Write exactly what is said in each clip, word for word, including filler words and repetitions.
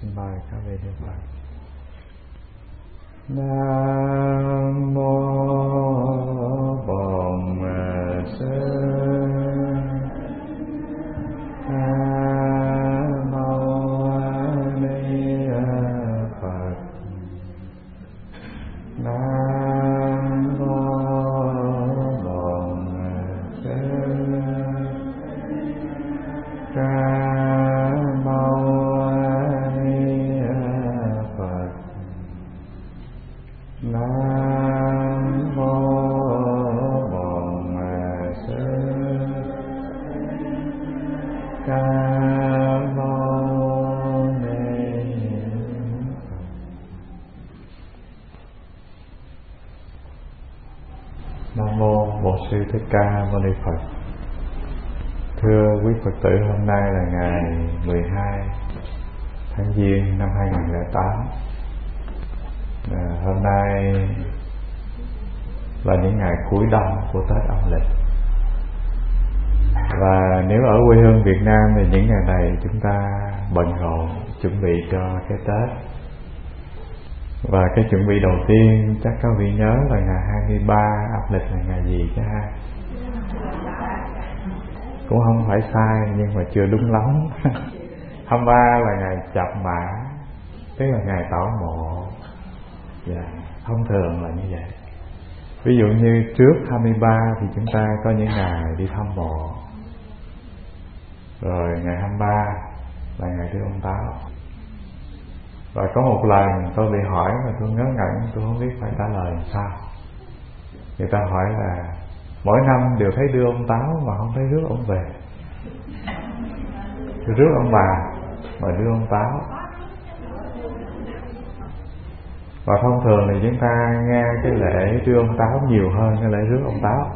xin mời các vị Đức Phật. Nam mô Bổn Sư Nam mô Ni Phật. Nam mô Bổn Sư Nam mô Ni Phật. Nam mô Bổn Sư Nam mô Ni Phật. Nam mô Bổn Sư Thích Ca Mâu Ni Phật. Thưa quý Phật tử, hôm nay là ngày mười hai tháng Giêng năm hai nghìn lẻ tám. À, hôm nay là những ngày cuối đông của Tết âm lịch. Và nếu ở quê hương Việt Nam thì những ngày này chúng ta bận rộn chuẩn bị cho cái Tết. Và cái chuẩn bị đầu tiên chắc các vị nhớ là ngày hai mươi ba âm lịch là ngày gì chứ ha? Cũng không phải sai nhưng mà chưa đúng lắm. hai mươi ba là ngày Chạp Mã, tức là ngày tảo mộ. Dạ, thông thường là như vậy. Ví dụ như trước hai mươi ba thì chúng ta có những ngày đi thăm mộ. Rồi ngày hai mươi ba là ngày đưa ông Táo. Và có một lần tôi bị hỏi mà tôi ngớ ngẩn, tôi không biết phải trả lời làm sao. Người ta hỏi là mỗi năm đều thấy đưa ông Táo mà không thấy rước ông về. Rước ông bà mà đưa ông Táo. Và thông thường thì chúng ta nghe cái lễ đưa ông Táo nhiều hơn cái lễ rước ông Táo.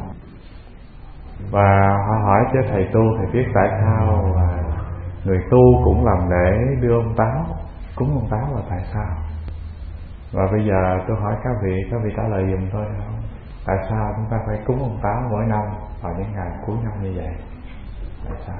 Và họ hỏi cho thầy tu, thầy biết tại sao người tu cũng làm lễ đưa ông Táo, cúng ông Táo là tại sao. Và bây giờ tôi hỏi các vị, các vị trả lời giùm tôi không? Tại sao chúng ta phải cúng ông Táo mỗi năm vào những ngày cuối năm như vậy? Tại sao?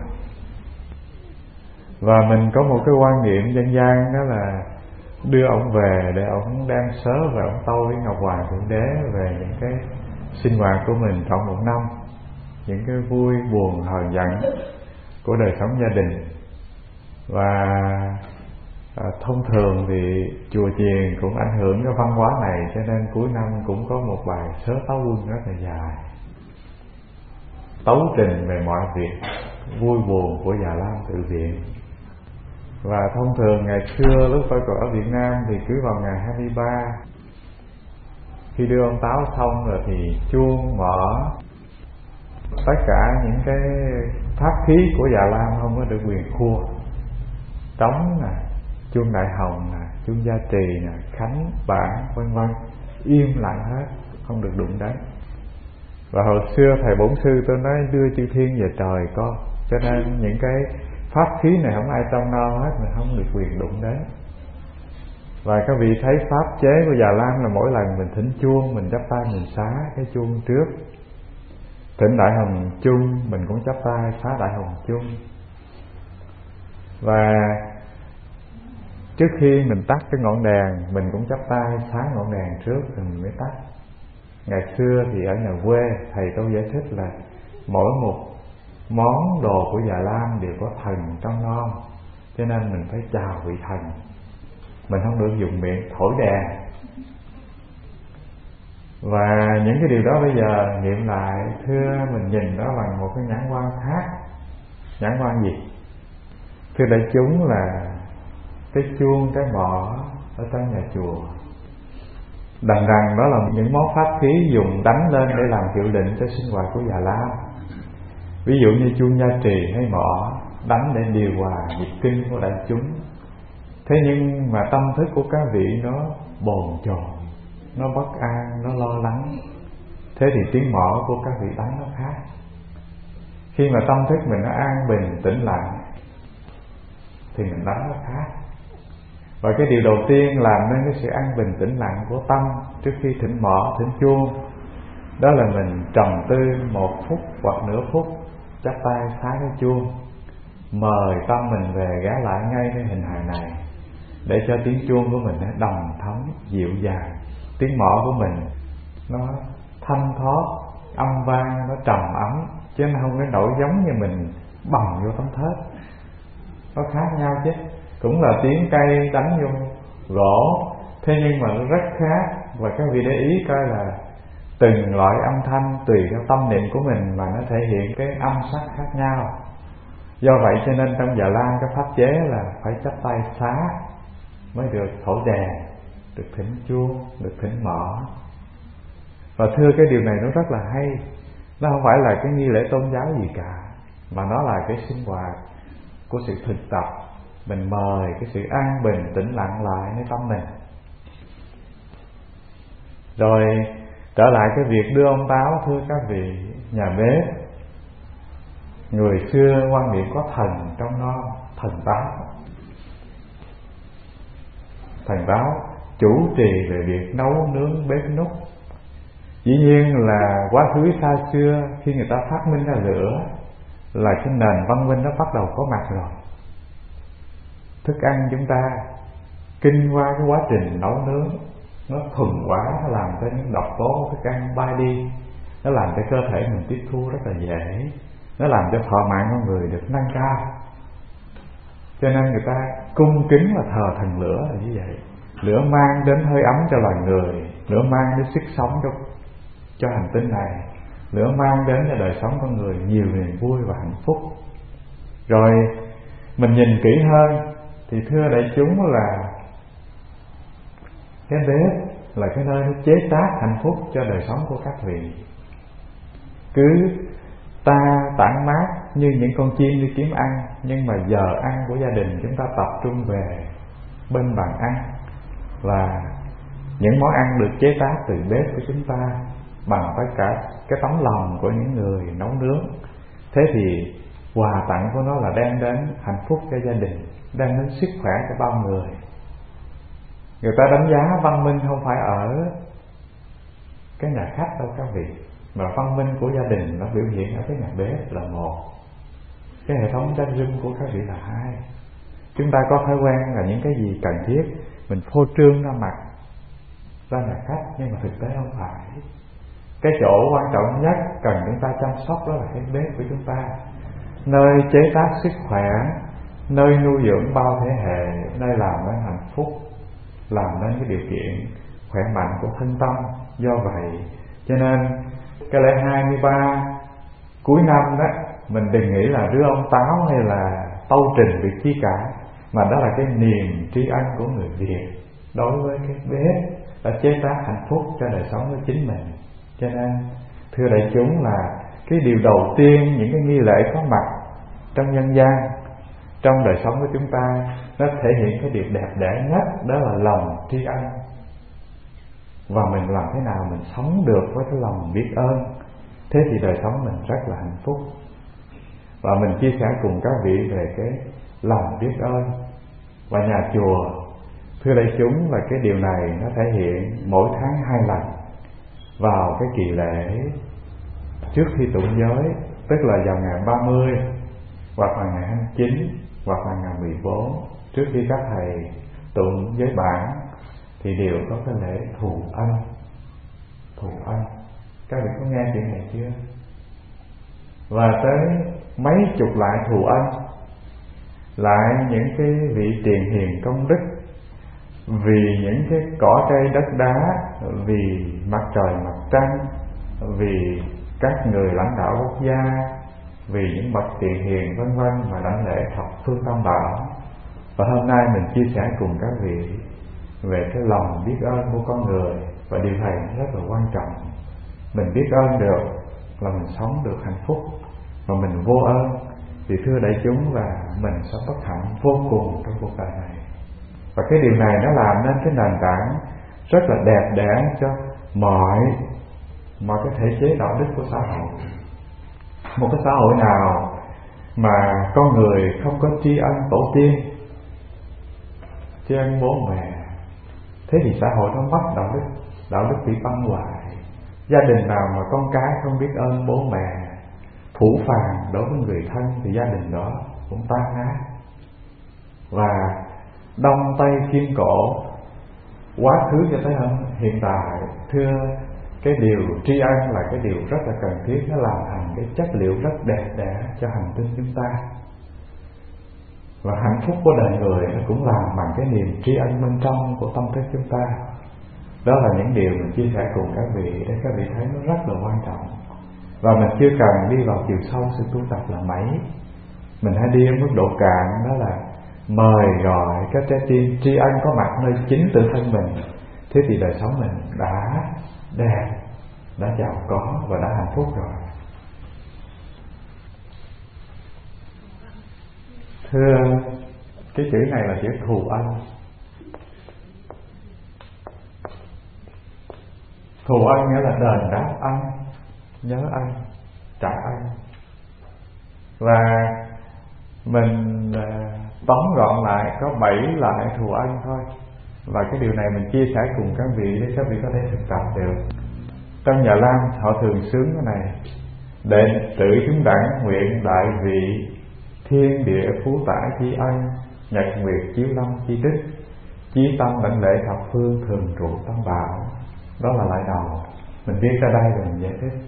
Và mình có một cái quan niệm dân gian đó là đưa ông về để ông đem sớ về ông tâu với Ngọc Hoàng Thượng Đế về những cái sinh hoạt của mình trong một năm, những cái vui buồn hờn giận của đời sống gia đình. Và à, thông thường thì chùa chiền cũng ảnh hưởng cái văn hóa này, cho nên cuối năm cũng có một bài sớ tấu quân rất là dài, tấu trình về mọi việc vui buồn của Già Lam Tự Viện. Và thông thường ngày xưa lúc tôi còn ở Việt Nam thì cứ vào ngày hai mươi ba, khi đưa ông Táo xong rồi thì chuông mở, tất cả những cái pháp khí của Già Lam không có được quyền khua. Trống nè, chuông đại hồng nè, chuông gia trì nè, khánh bản vân vân, im lặng hết, không được đụng đến. Và hồi xưa thầy bổn sư tôi nói đưa chư thiên về trời con, cho nên những cái pháp khí này không ai trông nom hết, mình không được quyền đụng đến. Và các vị thấy pháp chế của Già Lam là mỗi lần mình thỉnh chuông, mình chắp tay mình xá cái chuông trước. Thỉnh đại hồng chuông, mình cũng chắp tay xá đại hồng chuông. Và trước khi mình tắt cái ngọn đèn, mình cũng chắp tay xá ngọn đèn trước rồi mình mới tắt. Ngày xưa thì ở nhà quê, thầy tôi giải thích là mỗi một món đồ của Già Lam đều có thần trong non, cho nên mình phải chào vị thần. Mình không được dùng miệng thổi đèn. Và những cái điều đó bây giờ nghiệm lại, thưa mình nhìn đó bằng một cái nhãn quan khác. Nhãn quan gì? Thưa đại chúng là cái chuông, cái mõ ở trong nhà chùa. Đằng rằng đó là những món pháp khí dùng đánh lên để làm hiệu lệnh cho sinh hoạt của Già Lam. Ví dụ như chuông gia trì hay mõ đánh để điều hòa nhịp kinh của đại chúng. Thế nhưng mà tâm thức của các vị nó bồn chồn, nó bất an, nó lo lắng. Thế thì tiếng mõ của các vị đánh nó khác. Khi mà tâm thức mình nó an bình, tĩnh lặng thì mình đánh nó khác. Và cái điều đầu tiên làm nên cái sự an bình tĩnh lặng của tâm trước khi thỉnh mõ, thỉnh chuông, đó là mình trầm tư một phút hoặc nửa phút, chắp tay xá cái chuông, mời tâm mình về ghé lại ngay cái hình hài này. để cho tiếng chuông của mình nó đầm thấm dịu dàng, tiếng mõ của mình nó thanh thoát âm vang, nó trầm ấm, chứ nó không có nổi giống như mình bầm vô tấm thớt. Nó khác nhau chứ, cũng là tiếng cây đánh vô gỗ, thế nhưng mà nó rất khác. Và các vị để ý coi là từng loại âm thanh tùy theo tâm niệm của mình mà nó thể hiện cái âm sắc khác nhau. Do vậy cho nên trong Già Lam cái pháp chế là phải chắp tay xá mới được thổi đèn, được thỉnh chuông, được thỉnh mõ. Và thưa cái điều này nó rất là hay. Nó không phải là cái nghi lễ tôn giáo gì cả, mà nó là cái sinh hoạt của sự thực tập. Mình mời cái sự an bình tĩnh lặng lạiในtâm mình. Rồi trở lại cái việc đưa ông táo, thưa các vị nhà bếp, người xưa quan niệm có thần trong nó, thần táo. Thần táo chủ trì về việc nấu nướng bếp núc. Dĩ nhiên là quá khứ xa xưa, khi người ta phát minh ra lửa là cái nền văn minh nó bắt đầu có mặt rồi. Thức ăn chúng ta kinh qua cái quá trình nấu nướng, nó thuần hóa, nó làm cho những độc tố thức ăn bay đi, nó làm cho cơ thể mình tiếp thu rất là dễ, nó làm cho thọ mạng con người được nâng cao. Cho nên người ta cung kính và thờ thần lửa là như vậy. Lửa mang đến hơi ấm cho loài người, lửa mang đến sức sống cho, cho hành tinh này, lửa mang đến cho đời sống con người nhiều niềm vui và hạnh phúc. Rồi mình nhìn kỹ hơn thì thưa đại chúng là cái bếp là cái nơi nó chế tác hạnh phúc cho đời sống của các vị. Cứ ta tản mát như những con chim đi kiếm ăn, nhưng mà giờ ăn của gia đình chúng ta tập trung về bên bàn ăn, và những món ăn được chế tác từ bếp của chúng ta bằng tất cả cái tấm lòng của những người nấu nướng. Thế thì quà tặng của nó là đem đến hạnh phúc cho gia đình, đem đến sức khỏe cho bao người. Người ta đánh giá văn minh không phải ở cái nhà khách đâu các vị, mà văn minh của gia đình nó biểu hiện ở cái nhà bếp là một, cái hệ thống tranh dung của các vị là hai. Chúng ta có thói quen là những cái gì cần thiết mình phô trương ra mặt ra nhà khách, nhưng mà thực tế không phải. Cái chỗ quan trọng nhất cần chúng ta chăm sóc đó là cái bếp của chúng ta, nơi chế tác sức khỏe, nơi nuôi dưỡng bao thế hệ, nơi làm nên hạnh phúc, làm nên cái điều kiện khỏe mạnh của thân tâm. Do vậy cho nên cái lễ hai mươi ba cuối năm đó, mình đừng nghĩ là rước ông táo hay là tâu trình việc chi cả, mà đó là cái niềm tri ân của người Việt đối với cái bếp đã chế tác hạnh phúc cho đời sống của chính mình. Cho nên thưa đại chúng là cái điều đầu tiên, những cái nghi lễ có mặt trong nhân gian, trong đời sống của chúng ta, nó thể hiện cái điều đẹp đẽ nhất, đó là lòng tri ân. Và mình làm thế nào mình sống được với cái lòng biết ơn, thế thì đời sống mình rất là hạnh phúc. Và mình chia sẻ cùng các vị về cái lòng biết ơn. Và nhà chùa, thưa đại chúng, là cái điều này nó thể hiện mỗi tháng hai lần vào cái kỳ lễ trước khi tụng giới, tức là vào ngày ba mươi hoặc là ngày hai mươi chín hoặc là ngày mười bốn, trước khi các thầy tụng giới bản thì đều có cái lễ thù ân. Thù ân, các vị có nghe chuyện này chưa? Và tới mấy chục lại thù ân, lại những cái vị tiền hiền công đức, vì những cái cỏ cây đất đá, vì mặt trời mặt trăng, vì các người lãnh đạo quốc gia, vì những bậc tiền hiền vân vân mà đảnh lễ thập phương tam bảo. Và hôm nay mình chia sẻ cùng các vị về cái lòng biết ơn của con người, và điều này rất là quan trọng. Mình biết ơn được là mình sống được hạnh phúc, mà mình vô ơn thì thưa đại chúng là mình sẽ bất hạnh vô cùng trong cuộc đời này. Và cái điều này nó làm nên cái nền tảng rất là đẹp đẽ cho mọi mọi cái thể chế đạo đức của xã hội. Một cái xã hội nào mà con người không có tri ân tổ tiên, tri ân bố mẹ, thế thì xã hội nó mất đạo đức, đạo đức bị băng hoại. Gia đình nào mà con cái không biết ơn bố mẹ, phủ phàng đối với người thân, thì gia đình đó cũng tan nát. Và đông tây thiên cổ, quá khứ cho tới hiện tại. Thưa, cái điều tri ân là cái điều rất là cần thiết, nó làm thành cái chất liệu rất đẹp đẽ cho hành tinh chúng ta. Và hạnh phúc của đời người nó cũng làm bằng cái niềm tri ân bên trong của tâm thức chúng ta. Đó là những điều mình chia sẻ cùng các vị để các vị thấy nó rất là quan trọng. Và mình chưa cần đi vào chiều sâu sự tu tập là mấy, mình hãy đi ở mức độ cạn, đó là mời gọi các trái tim tri ân có mặt nơi chính tự thân mình. Thế thì đời sống mình đã đẹp, đã giàu có và đã hạnh phúc rồi. Thưa, cái chữ này là chữ thù ân. Thù ân nghĩa là đền đáp ân, nhớ ân, trả ân. Và mình tóm gọn lại có bảy loại thù ân thôi. Và cái điều này mình chia sẻ cùng các vị để các vị có thể thực tập được. Trong Nhà Lam họ thường sướng cái này: đệ tử chúng đẳng nguyện đại vị, thiên địa phú tải chi ân, nhật nguyệt chiếu lâm chi đức, chí tâm lãnh lễ thập phương thường trụ tam bảo. Đó là lại đầu. Mình viết ra đây rồi mình giải thích.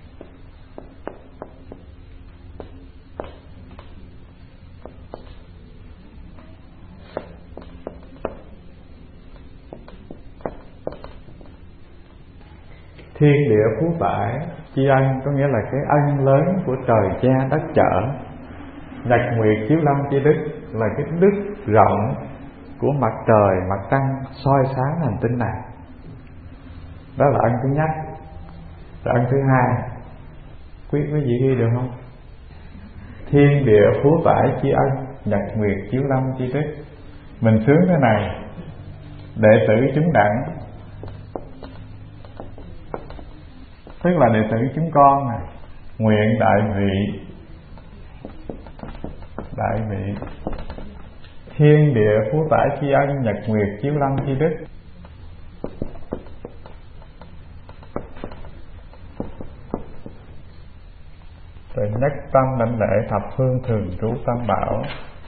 Thiên địa phú tải chi ân có nghĩa là cái ân lớn của trời cha đất chở. Nhật nguyệt chiếu lâm chi đức là cái đức rộng của mặt trời mặt trăng soi sáng hành tinh này. Đó là ân thứ nhất. Rồi ân thứ hai, quý quý vị ghi được không? Thiên địa phú tải chi ân, nhật nguyệt chiếu lâm chi đức. Mình sướng thế này: đệ tử chúng đẳng, tức là đệ tử chúng con này, nguyện đại vị, đại vị, thiên địa phú tải chi ân, nhật nguyệt chiếu lâm chi đức. Rồi nhất tâm lãnh lễ thập phương thường trú tam bảo.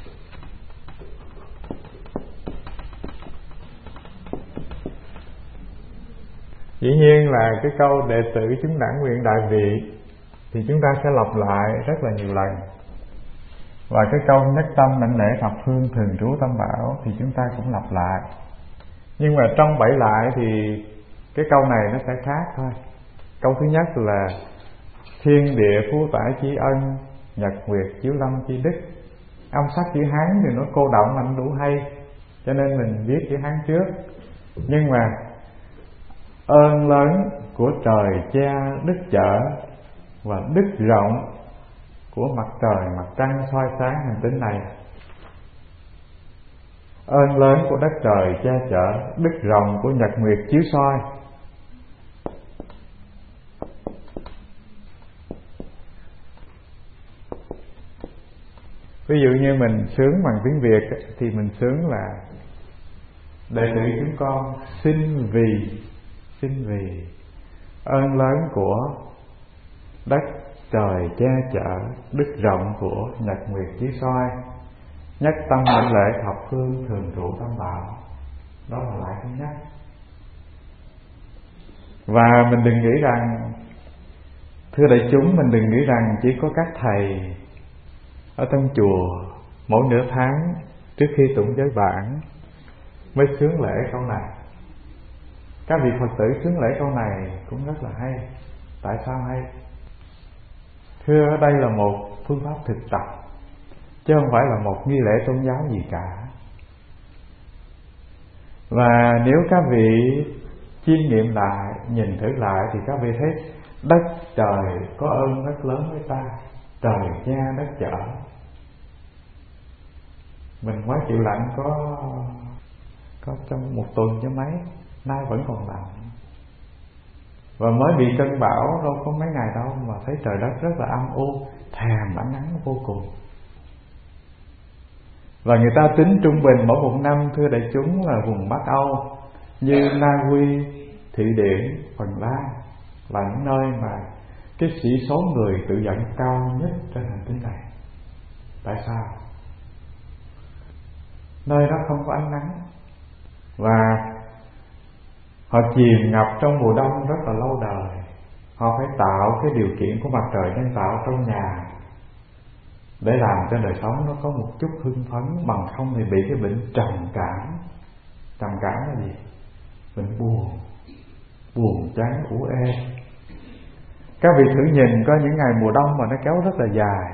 Dĩ nhiên là cái câu đệ tử chúng đẳng nguyện đại vị thì chúng ta sẽ lặp lại rất là nhiều lần. Và cái câu nhất tâm lãnh lễ thập phương thường trú tam bảo thì chúng ta cũng lặp lại. Nhưng mà trong bảy lại thì cái câu này nó sẽ khác thôi. Câu thứ nhất là thiên địa phú tải chi ân, nhật nguyệt chiếu lâm chi đức. Âm sắc chữ Hán thì nó cô động anh đủ hay, cho nên mình viết chữ Hán trước. Nhưng mà ơn lớn của trời cha đức chở và đức rộng của mặt trời mặt trăng soi sáng hành tinh này. Ơn lớn của đất trời cha chở, đức rộng của nhật nguyệt chiếu soi. Ví dụ như mình sướng bằng tiếng Việt thì mình sướng là đệ tử chúng con xin vì, xin vì ơn lớn của đất trời che chở, đức rộng của nhật nguyệt chiếu soi, nhất tâm lãnh lễ thập phương thường trụ tam bảo. Đó là lại thứ nhất. Và mình đừng nghĩ rằng, thưa đại chúng, mình đừng nghĩ rằng chỉ có các thầy ở trong chùa mỗi nửa tháng trước khi tụng giới bản mới sướng lễ câu này. Các vị Phật tử sướng lễ câu này cũng rất là hay. Tại sao hay? Thưa, đây là một phương pháp thực tập, chứ không phải là một nghi lễ tôn giáo gì cả. Và nếu các vị chiêm nghiệm lại, nhìn thử lại thì các vị thấy đất trời có ơn rất lớn với ta, trời cha đất chở. Mình quá chịu lạnh có có trong một tuần cho mấy, nay vẫn còn lạnh. Và mới bị cơn bão đâu có mấy ngày đâu mà thấy trời đất rất là âm u, thèm ánh nắng vô cùng. Và người ta tính trung bình mỗi một năm, thưa đại chúng, là vùng Bắc Âu như Na Uy, Thụy Điển, Phần Lan là những nơi mà cái sĩ số người tự dẫn cao nhất trên hành tinh này. Tại sao? nơi đó không có ánh nắng, và họ chìm ngập trong mùa đông rất là lâu đời. Họ phải tạo cái điều kiện của mặt trời nhân tạo trong nhà để làm cho đời sống nó có một chút hưng phấn, bằng không thì bị cái bệnh trầm cảm. Trầm cảm là gì? Bệnh buồn, buồn chán ủ ê. Các vị thử nhìn có những ngày mùa đông mà nó kéo rất là dài,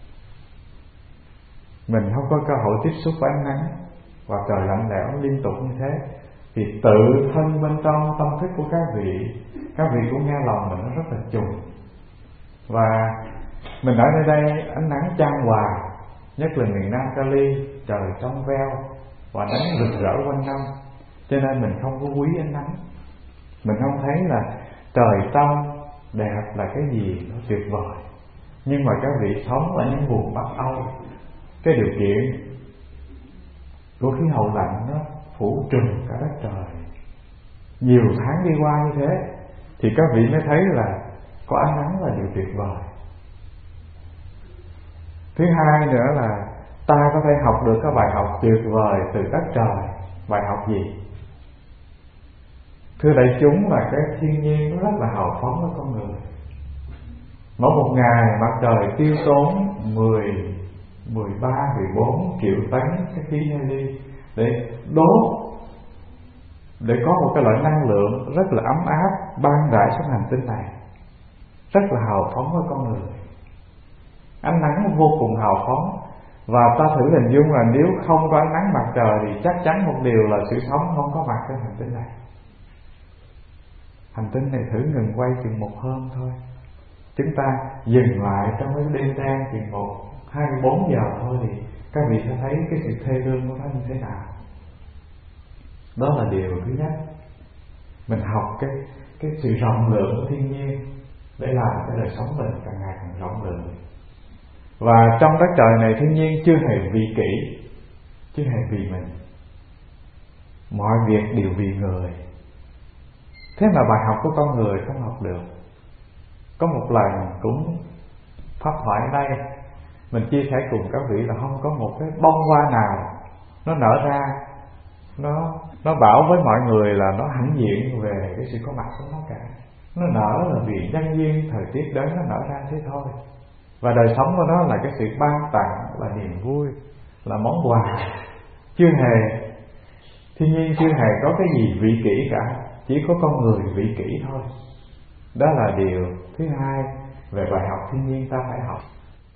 mình không có cơ hội tiếp xúc với ánh nắng và trời lạnh lẽo liên tục như thế, thì tự thân bên trong tâm thức của các vị, các vị cũng nghe lòng mình nó rất là trùng. Và mình ở nơi đây ánh nắng chan hòa, nhất là miền Nam Cali, trời trong veo và nắng rực rỡ quanh năm, cho nên mình không có quý ánh nắng. Mình không thấy là trời trong đẹp là cái gì nó tuyệt vời. Nhưng mà các vị sống ở những vùng Bắc Âu, cái điều kiện của khí hậu lạnh nó phủ trùm cả đất trời, nhiều tháng đi qua như thế, thì các vị mới thấy là có ánh nắng là điều tuyệt vời. Thứ hai nữa là ta có thể học được các bài học tuyệt vời từ đất trời. Bài học gì? Thưa đại chúng, là cái thiên nhiên nó rất là hào phóng với con người. Mỗi một ngày mặt trời tiêu tốn mười, mười ba, mười bốn triệu tấn cái khí heli để đốt, để có một cái loại năng lượng rất là ấm áp ban rải xuống hành tinh này, rất là hào phóng với con người. Ánh nắng vô cùng hào phóng. Và ta thử hình dung là nếu không có ánh nắng mặt trời thì chắc chắn một điều là sự sống không có mặt trên hành tinh này. Hành tinh này thử ngừng quay chừng một hôm thôi, chúng ta dừng lại trong cái đêm đen chừng một, hai mươi bốn giờ thôi, thì các vị sẽ thấy cái sự thê lương của nó như thế nào. Đó là điều thứ nhất. Mình học cái cái sự rộng lượng của thiên nhiên để làm cái đời sống mình càng ngày càng rộng lượng. Và trong đất trời này thiên nhiên chưa hề vị kỷ, chưa hề vì mình, mọi việc đều vì người. Thế mà bài học của con người không học được. Có một lần cũng pháp thoại ở đây, mình chia sẻ cùng các vị là không có một cái bông hoa nào nó nở ra, nó nó bảo với mọi người là nó hãnh diện về cái sự có mặt của nó cả. Nó nở là vì nhân duyên thời tiết đến nó nở ra thế thôi. Và đời sống của nó là cái sự ban tặng, là niềm vui, là món quà. Chưa hề, thiên nhiên chưa hề có cái gì vị kỷ cả, chỉ có con người vị kỷ thôi. Đó là điều thứ hai về bài học thiên nhiên ta phải học.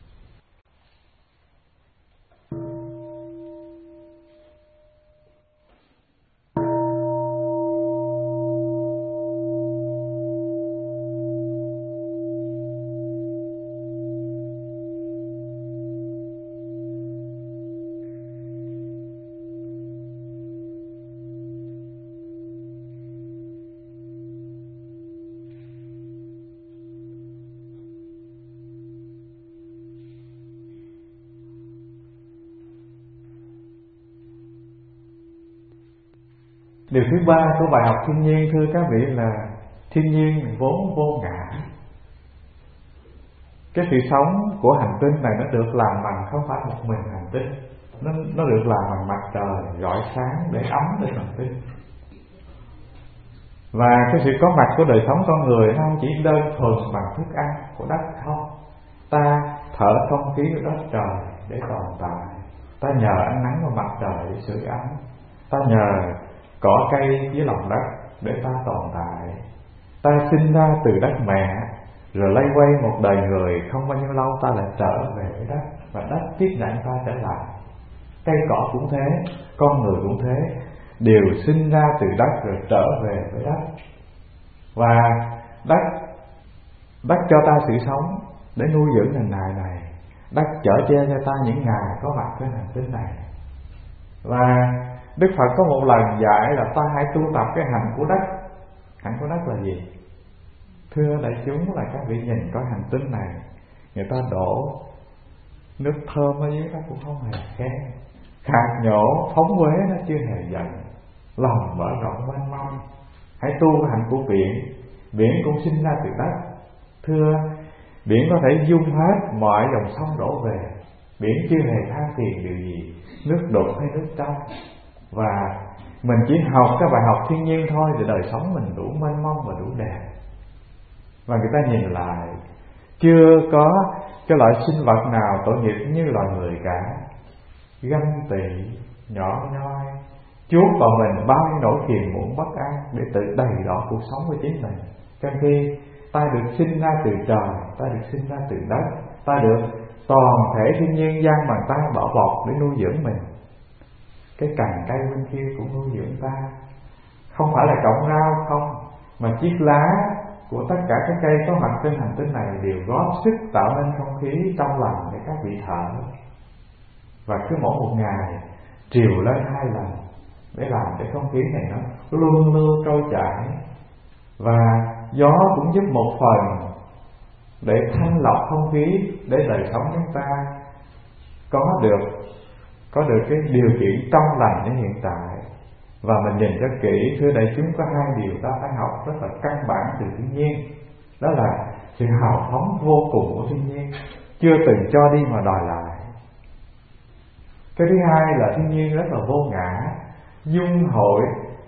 Điều thứ ba của bài học thiên nhiên, thưa các vị, là thiên nhiên vốn vô ngã. Cái sự sống của hành tinh này nó được làm bằng không phải một mình hành tinh, nó, nó được làm bằng mặt trời rọi sáng để ấm lên hành tinh. Và cái sự có mặt của đời sống con người nó không chỉ đơn thuần bằng thức ăn của đất không. Ta thở không khí của đất trời để tồn tại, ta nhờ ánh nắng của mặt trời để sưởi ấm, ta nhờ cỏ cây dưới lòng đất để ta tồn tại. Ta sinh ra từ đất mẹ, rồi lây quay một đời người, không bao nhiêu lâu ta lại trở về với đất, và đất tiếp nhận ta trở lại. Cây cỏ cũng thế, con người cũng thế, đều sinh ra từ đất rồi trở về với đất. Và đất đất cho ta sự sống để nuôi dưỡng nền nài này. Đất chở che cho ta những ngày có mặt trên hành tinh này. Và Đức Phật có một lần dạy là ta hãy tu tập cái hạnh của đất. Hạnh của đất là gì? Thưa đại chúng, là các vị nhìn coi hành tinh này, người ta đổ nước thơm ở dưới đó cũng không hề khen, khạc nhổ phóng quế nó chưa hề giận, lòng mở rộng mênh mông. Hãy tu cái hạnh của biển. Biển cũng sinh ra từ đất. Thưa, biển có thể dung hết mọi dòng sông đổ về, biển chưa hề than phiền điều gì, nước đục hay nước trong. Và mình chỉ học các bài học thiên nhiên thôi thì đời sống mình đủ mênh mông và đủ đẹp. Và người ta nhìn lại, chưa có cái loại sinh vật nào tội nghiệp như loài người cả. Ganh tị, nhỏ nhoi, chuốc vào mình bao nhiêu nỗi phiền muộn bất an để tự đầy đọa cuộc sống của chính mình. Trong khi ta được sinh ra từ trời, ta được sinh ra từ đất, ta được toàn thể thiên nhiên giăng bàn tay bảo bọc để nuôi dưỡng mình. Cái cành cây bên kia cũng nuôi dưỡng ta. Không phải là cọng rau không, mà chiếc lá của tất cả các cây có mặt trên hành tinh này đều góp sức tạo nên không khí trong lành để các vị thở. Và cứ mỗi một ngày triều lên hai lần để làm cho không khí này nó luôn luôn trôi chảy. Và gió cũng giúp một phần để thanh lọc không khí, để đời sống chúng ta có được có được cái điều kiện trong lành như hiện tại. Và mình nhìn cho kỹ, thưa đại chúng, có hai điều ta phải học rất là căn bản từ thiên nhiên. Đó là sự hào phóng vô cùng của thiên nhiên, chưa từng cho đi mà đòi lại. Cái thứ hai là thiên nhiên rất là vô ngã, dung hội.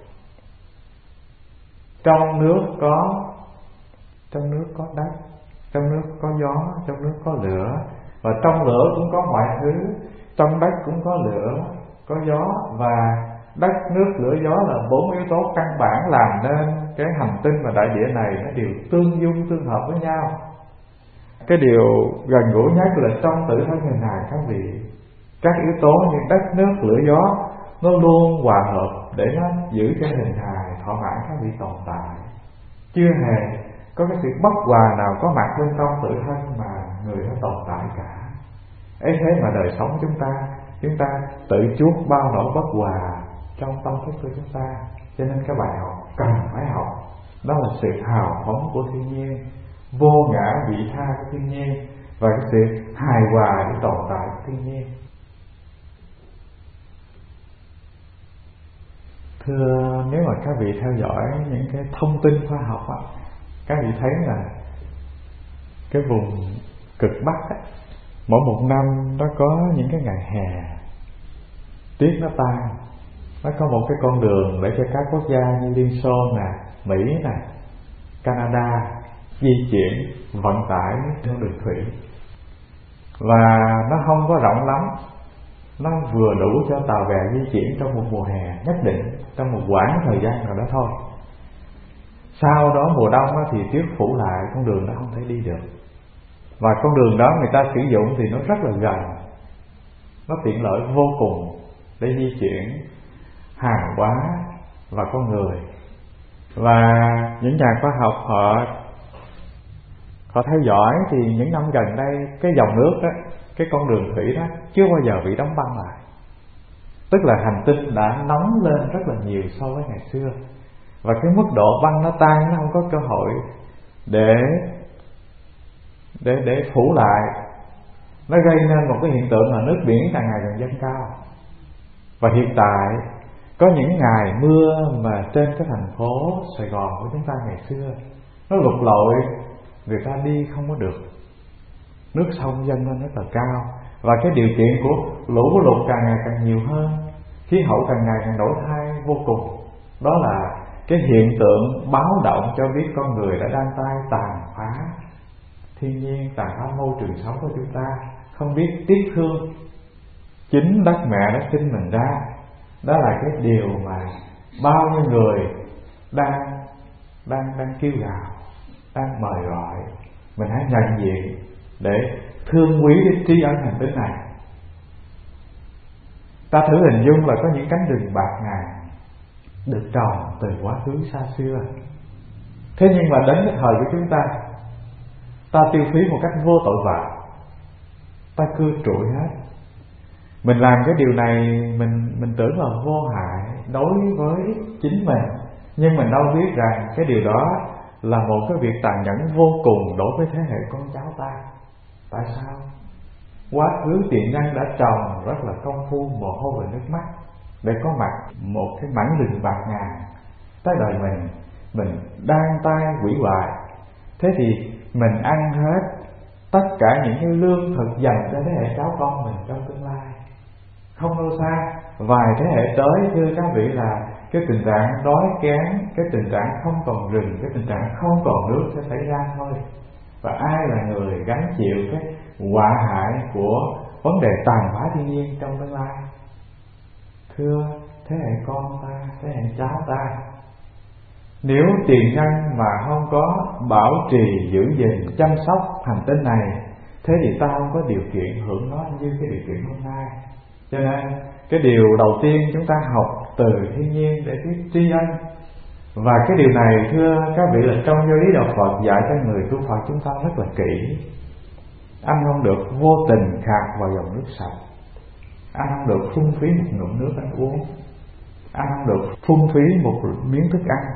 Trong nước có Trong nước có đất, trong nước có gió, trong nước có lửa. Và trong lửa cũng có mọi thứ, trong đất cũng có lửa, có gió. Và đất, nước, lửa, gió là bốn yếu tố căn bản làm nên cái hành tinh và đại địa này nó đều tương dung, tương hợp với nhau. Cái điều gần gũi nhất là trong tự thân hình hài các vị, các yếu tố như đất, nước, lửa, gió nó luôn hòa hợp để nó giữ cho hình hài thỏa mãn các vị tồn tại. Chưa hề có cái sự bất hòa nào có mặt bên trong tự thân mà người nó tồn tại cả. Ấy thế mà đời sống chúng ta Chúng ta tự chuốc bao nỗi bất hòa trong tâm thức của chúng ta. Cho nên cái bài học cần phải học đó là sự hào phóng của thiên nhiên, vô ngã vị tha của thiên nhiên, và cái sự hài hòa để tồn tại của thiên nhiên. Thưa, nếu mà các vị theo dõi những cái thông tin khoa học á, các vị thấy là cái vùng cực Bắc á, mỗi một năm nó có những cái ngày hè, tuyết nó tan, nó có một cái con đường để cho các quốc gia như Liên Xô nè, Mỹ nè, Canada di chuyển vận tải theo đường thủy. Và nó không có rộng lắm, nó vừa đủ cho tàu bè di chuyển trong một mùa hè nhất định, trong một quãng thời gian nào đó thôi. Sau đó mùa đông thì tuyết phủ lại, con đường nó không thể đi được. Và con đường đó người ta sử dụng thì nó rất là gần, nó tiện lợi vô cùng để di chuyển hàng hóa và con người. Và những nhà khoa học họ họ theo dõi thì những năm gần đây cái dòng nước đó, cái con đường thủy đó chưa bao giờ bị đóng băng lại. Tức là hành tinh đã nóng lên rất là nhiều so với ngày xưa, và cái mức độ băng nó tan, nó không có cơ hội để để để phủ lại. Nó gây nên một cái hiện tượng là nước biển càng ngày càng dâng cao. Và hiện tại có những ngày mưa mà trên cái thành phố Sài Gòn của chúng ta ngày xưa nó lụt lội, người ta đi không có được, nước sông dâng lên rất là cao. Và cái điều kiện của lũ lụt càng ngày càng nhiều hơn, khí hậu càng ngày càng đổi thay vô cùng. Đó là cái hiện tượng báo động cho biết con người đã đang tay tàn phá thiên nhiên, tàn phá môi trường sống của chúng ta, không biết tiếc thương chính đất mẹ đã sinh mình ra. Đó là cái điều mà bao nhiêu người đang đang đang kêu gào, đang mời gọi mình hãy nhận diện để thương quý cái tri ân hành tinh này. Ta thử hình dung là có những cánh rừng bạc ngàn được trồng từ quá khứ xa xưa. Thế nhưng mà đến cái thời của chúng ta, ta tiêu phí một cách vô tội vạ, ta cưa trụi hết. Mình làm cái điều này mình mình tưởng là vô hại đối với chính mình, nhưng mình đâu biết rằng cái điều đó là một cái việc tàn nhẫn vô cùng đối với thế hệ con cháu ta. Tại sao? Quá khứ tiền nhân đã trồng rất là công phu mồ hôi và nước mắt để có mặt một cái mảnh rừng bạc ngàn. Tới đời mình, mình đang tay hủy hoại. Thế thì mình ăn hết tất cả những cái lương thực dành cho thế hệ cháu con mình trong tương lai. Không lâu xa, vài thế hệ tới, thưa các vị, là cái tình trạng đói kém, cái tình trạng không còn rừng, cái tình trạng không còn nước sẽ xảy ra thôi. Và ai là người gánh chịu cái họa hại của vấn đề tàn phá thiên nhiên trong tương lai? Thưa thế hệ con ta, thế hệ cháu ta. Nếu tiền nhân mà không có bảo trì, giữ gìn, chăm sóc hành tinh này, thế thì ta không có điều kiện hưởng nó như cái điều kiện hôm nay. Cho nên cái điều đầu tiên chúng ta học từ thiên nhiên để biết tri ân. Và cái điều này, thưa các vị, là trong giáo lý đạo Phật dạy cho người tu Phật chúng ta rất là kỹ. Anh không được vô tình khạc vào dòng nước sạch, anh không được phung phí một ngụm nước anh uống, anh không được phung phí một miếng thức ăn.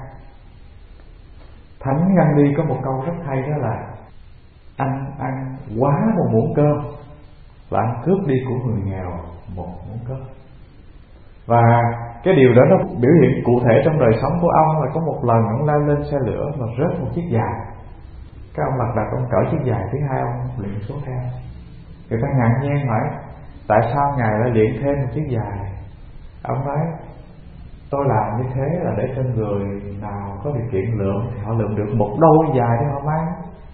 Thánh Gandhi có một câu rất hay, đó là anh ăn quá một muỗng cơm và anh cướp đi của người nghèo một muỗng cơm. Và cái điều đó nó biểu hiện cụ thể trong đời sống của ông là có một lần ông leo lên xe lửa và rớt một chiếc giày. Cái ông lật đật ông cởi chiếc giày, thứ hai ông luyện xuống theo. Người ta ngạc nhiên hỏi tại sao ngài lại luyện thêm một chiếc giày. Ông nói tôi làm như thế là để cho người nào có điều kiện lượm thì họ lượm được một đôi giày để họ mang.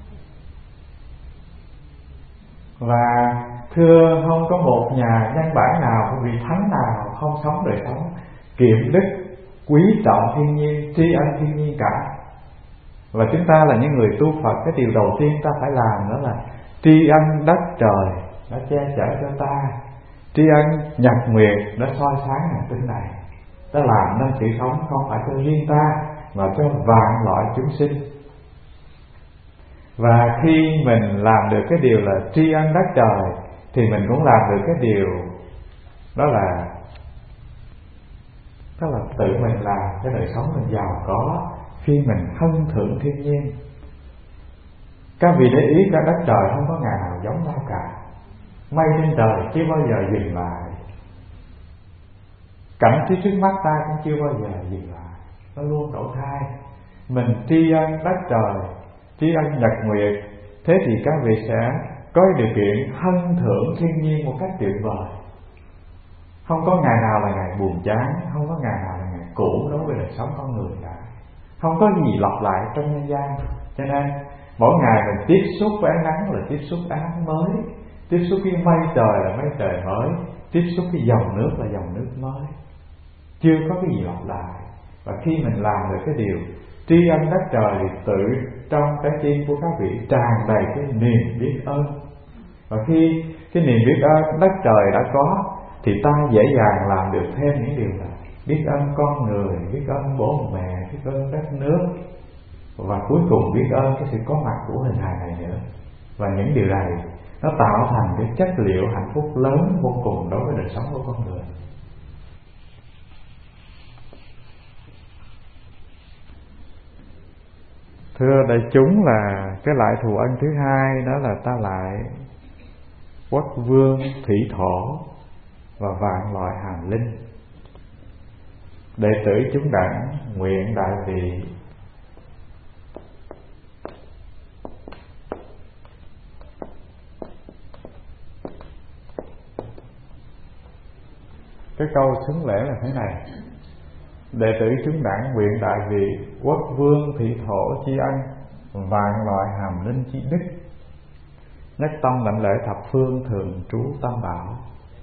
Và thưa, không có một nhà nhân bản nào, vị thánh nào không sống đời sống kiệm đức, quý trọng thiên nhiên, tri ân thiên nhiên cả. Và chúng ta là những người tu Phật, cái điều đầu tiên ta phải làm đó là tri ân đất trời đã che chở cho ta, tri ân nhật nguyệt đã soi sáng hành tinh này. Ta làm nên sự sống không phải cho riêng ta mà cho vạn loại chúng sinh. Và khi mình làm được cái điều là tri ân đất trời thì mình cũng làm được cái điều đó là đó là tự mình làm cái đời sống mình giàu có khi mình hân thượng thiên nhiên. Các vị để ý cả đất trời không có ngày nào giống nhau cả. Mây trên trời chưa bao giờ dừng lại, cảnh phía trước mắt ta cũng chưa bao giờ dừng lại, nó luôn đổi thay. Mình tri ân đất trời, tri ân nhật nguyệt, thế thì các vị sẽ có điều kiện hân thưởng thiên nhiên một cách tuyệt vời. Không có ngày nào là ngày buồn chán, không có ngày nào là ngày cũ đối với đời sống con người cả. Không có gì lặp lại trong nhân gian. Cho nên mỗi ngày mình tiếp xúc với ánh nắng là tiếp xúc ánh nắng mới, tiếp xúc với mây trời là mây trời mới, tiếp xúc với dòng nước là dòng nước mới. Chưa có cái gì lặp lại. Và khi mình làm được cái điều tri ân đất trời thì tự trong trái tim của các vị tràn đầy cái niềm biết ơn. Và khi cái niềm biết ơn đất trời đã có thì ta dễ dàng làm được thêm những điều là biết ơn con người, biết ơn bố mẹ, biết ơn đất nước, và cuối cùng biết ơn cái sự có mặt của hình hài này nữa. Và những điều này nó tạo thành cái chất liệu hạnh phúc lớn vô cùng đối với đời sống của con người. Thưa đại chúng, là cái lại thù ân thứ hai đó là ta lại quốc vương, thủy thổ và vạn loại hàm linh. Đệ tử chúng đảnh nguyện đại vị cái câu xứng lễ là thế này: đệ tử chúng đảnh nguyện đại vị quốc vương thủy thổ tri ân, vạn loại hàm linh chi đức, nhất tâm đảnh lễ thập phương thường trú tam bảo.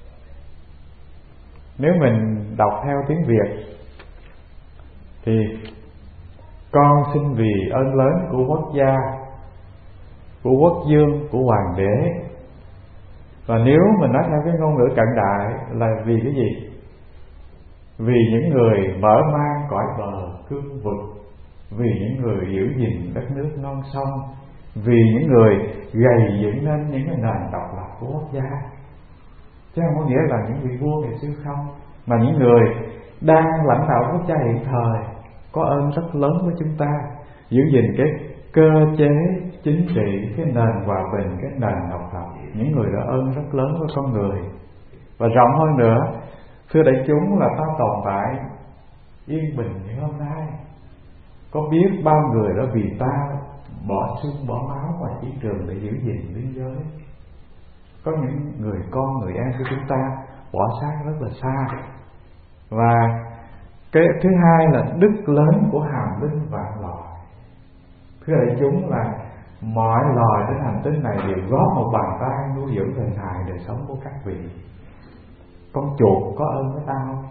Nếu mình đọc theo tiếng Việt thì con xin vì ơn lớn của quốc gia, của quốc vương, của hoàng đế. Và nếu mình nói theo cái ngôn ngữ cận đại là vì cái gì? Vì những người mở mang cõi bờ cương vực, vì những người giữ gìn đất nước non sông, vì những người gầy dựng nên những cái nền độc lập của quốc gia. Chứ không có nghĩa là những vị vua ngày xưa không, mà những người đang lãnh đạo quốc gia hiện thời có ơn rất lớn với chúng ta, giữ gìn cái cơ chế chính trị, cái nền hòa bình, cái nền độc lập. Những người đó ơn rất lớn với con người. Và rộng hơn nữa, thưa đại chúng, là ta tồn tại yên bình như hôm nay, có biết bao người đã vì ta bỏ xương bỏ máu ngoài chiến trường để giữ gìn biên giới. Có những người con người em của chúng ta bỏ xác rất là xa. Và cái thứ hai là đức lớn của hàm linh vạn loài. Thưa đại chúng là mọi loài trên hành tinh này đều góp một bàn tay nuôi dưỡng hình hài đời sống của các vị. Con chuột có ơn với ta không?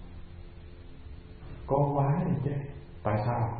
Có quá đi chứ. Tại sao?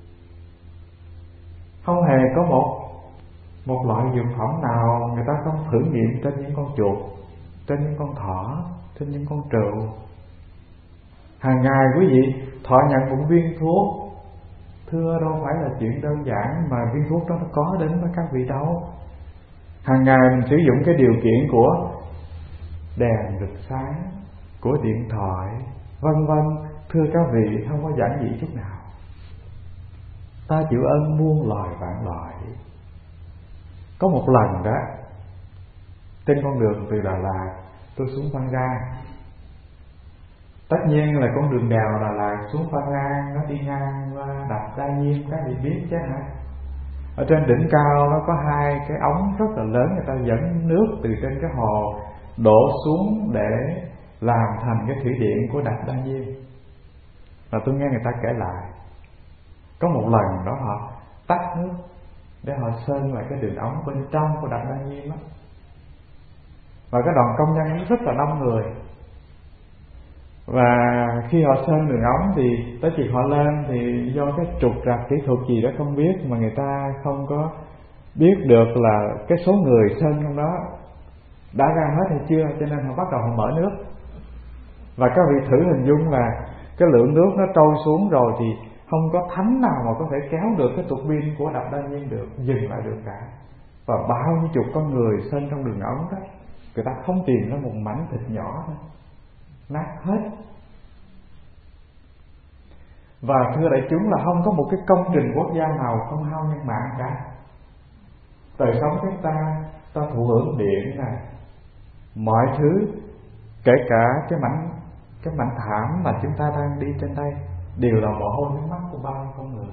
Không hề có một một loại dược phẩm nào người ta không thử nghiệm trên những con chuột, trên những con thỏ, trên những con trâu. Hàng ngày quý vị thọ nhận một viên thuốc, thưa đâu phải là chuyện đơn giản mà viên thuốc đó nó có đến với các vị đâu. Hàng ngày mình sử dụng cái điều kiện của đèn rực sáng, của điện thoại, vân vân. Thưa các vị, không có giản dị chút nào. Ta chịu ơn muôn loài vạn loài. Có một lần đó, trên con đường từ Đà Lạt tôi xuống Phan Rang. Tất nhiên là con đường đèo Đà Lạt xuống Phan Rang nó đi ngang qua đập Đa Nhiêm, các vị biết chứ hả? Ở trên đỉnh cao nó có hai cái ống rất là lớn, người ta dẫn nước từ trên cái hồ đổ xuống để làm thành cái thủy điện của đập Đa Nhiêm. Và tôi nghe người ta kể lại, có một lần đó họ tắt nước để họ sơn lại cái đường ống bên trong của đập Đa Nhiêm á. Và cái đoàn công nhân rất là đông người. Và khi họ sơn đường ống thì tới khi họ lên thì do cái trục trặc kỹ thuật gì đó không biết, mà người ta không có biết được là cái số người sơn trong đó đã ra hết hay chưa, cho nên họ bắt đầu họ mở nước. Và các vị thử hình dung là cái lượng nước nó trôi xuống rồi thì không có thánh nào mà có thể kéo được cái tuột pin của đập Đa Nhiêm được, dừng lại được cả. Và bao nhiêu chục con người sơn trong đường ống đó, người ta không tìm ra một mảnh thịt nhỏ thôi, nát hết. Và thưa đại chúng là không có một cái công trình quốc gia nào không hao nhân mạng cả. Đời sống chúng ta, ta thụ hưởng điện này, mọi thứ, kể cả cái mảnh cái mảnh thảm mà chúng ta đang đi trên đây đều là mồ hôi nước mắt của bao nhiêu con người.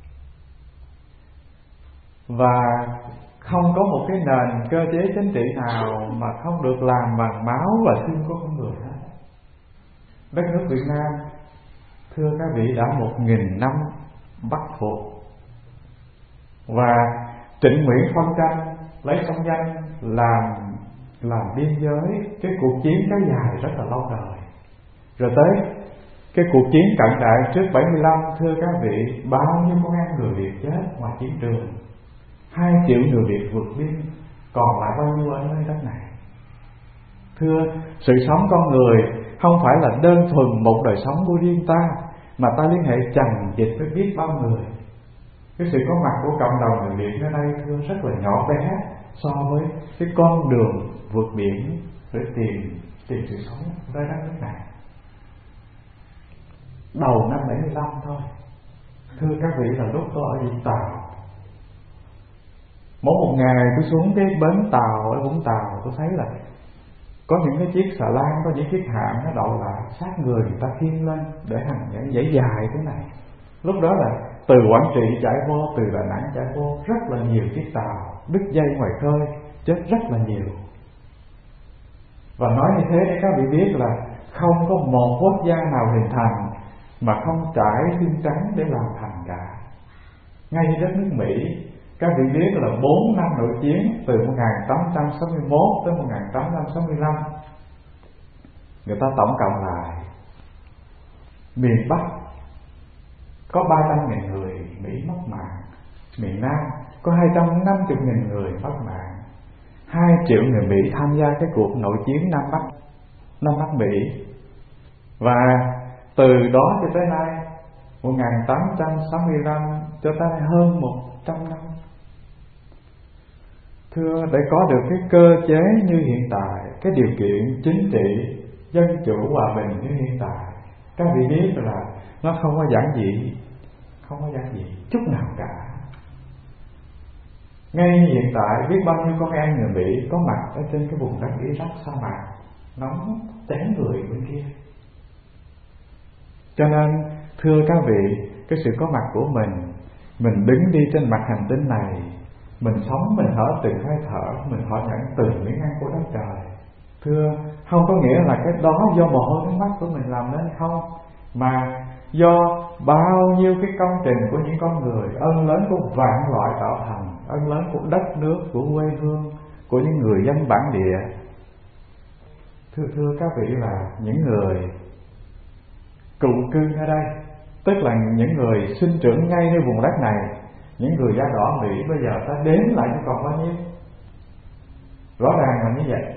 Và không có một cái nền cơ chế chính trị nào mà không được làm bằng máu và xương của con người hết. Đất nước Việt Nam, thưa các vị, đã một nghìn năm bắc phục. Và Trịnh Nguyễn phân tranh lấy sông Danh làm làm biên giới, cái cuộc chiến kéo dài rất là lâu đời. Rồi tới cái cuộc chiến cận đại trước bảy mươi lăm, thưa các vị, bao nhiêu con em người Việt chết ngoài chiến trường, hai triệu người Việt vượt biên, còn lại bao nhiêu ở nơi đất này. Thưa, sự sống con người không phải là đơn thuần một đời sống của riêng ta, mà ta liên hệ chằng chịt với biết bao người. Cái sự có mặt của cộng đồng người Việt ở đây, thưa, rất là nhỏ bé so với cái con đường vượt biển để tìm tìm sự sống ở đất nước này. Đầu năm bảy mươi lăm thôi, thưa các vị, là lúc tôi ở Vũng Tàu. Mỗi một ngày tôi xuống cái bến tàu ở Vũng Tàu, tôi thấy là có những cái chiếc xà lan, có những chiếc hạm nó đậu lại sát người, người ta khiêng lên để hành những dãy dài thế này. Lúc đó là từ Quảng Trị chạy vô, từ Đà Nẵng chạy vô, rất là nhiều chiếc tàu đứt dây ngoài khơi, chết rất là nhiều. Và nói như thế để các vị biết là không có một quốc gia nào hình thành mà không trải xương trắng để làm thành cả. Ngay đất nước Mỹ, các vị biết là bốn năm nội chiến từ một nghìn tám trăm sáu mươi mốt tới một nghìn tám trăm sáu mươi lăm, người ta tổng cộng lại miền Bắc có ba trăm nghìn người Mỹ mất mạng, miền Nam có hai trăm năm mươi nghìn người mất mạng. Hai triệu người Mỹ tham gia cái cuộc nội chiến Nam Bắc Nam Bắc Mỹ. Và từ đó cho tới nay, một nghìn tám trăm sáu mươi lăm cho tới hơn một trăm năm, thưa, để có được cái cơ chế như hiện tại, cái điều kiện chính trị dân chủ hòa bình như hiện tại, các vị biết là nó không có giản dị, không có giản dị chút nào cả. Ngay hiện tại biết bao nhiêu con em người Mỹ có mặt ở trên cái vùng đất Iraq sa mạc nóng cháy người bên kia. Cho nên thưa các vị, cái sự có mặt của mình Mình đứng đi trên mặt hành tinh này, mình sống, mình thở từng hơi thở, mình thọ nhận từng miếng ăn của đất trời. Thưa, không có nghĩa là cái đó do mồ hôi nước mắt của mình làm nên không, mà do bao nhiêu cái công trình của những con người, ơn lớn của vạn loại tạo thành, ơn lớn của đất nước, của quê hương, của những người dân bản địa. Thưa thưa các vị, là những người cựu cư ở đây, tức là những người sinh trưởng ngay nơi vùng đất này, những người da đỏ Mỹ, bây giờ ta đếm lại cho còn bao nhiêu? Rõ ràng là như vậy.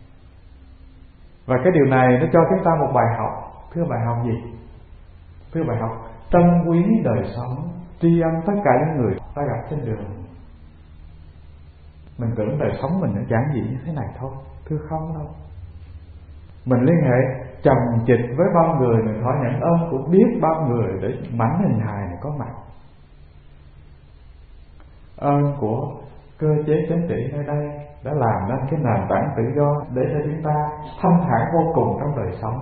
Và cái điều này nó cho chúng ta một bài học. Thưa, bài học gì? Thưa, bài học trân quý đời sống, tri ân tất cả những người ta gặp trên đường. Mình tưởng đời sống mình nó giản dị như thế này thôi. Thưa, không đâu. Mình liên hệ chồng chịch với bao người, mình thọ nhận ơn của biết bao người để mảnh hình hài này có mặt. Ơn của cơ chế chính trị nơi đây đã làm nên cái nền tảng tự do để cho chúng ta thanh thản vô cùng trong đời sống.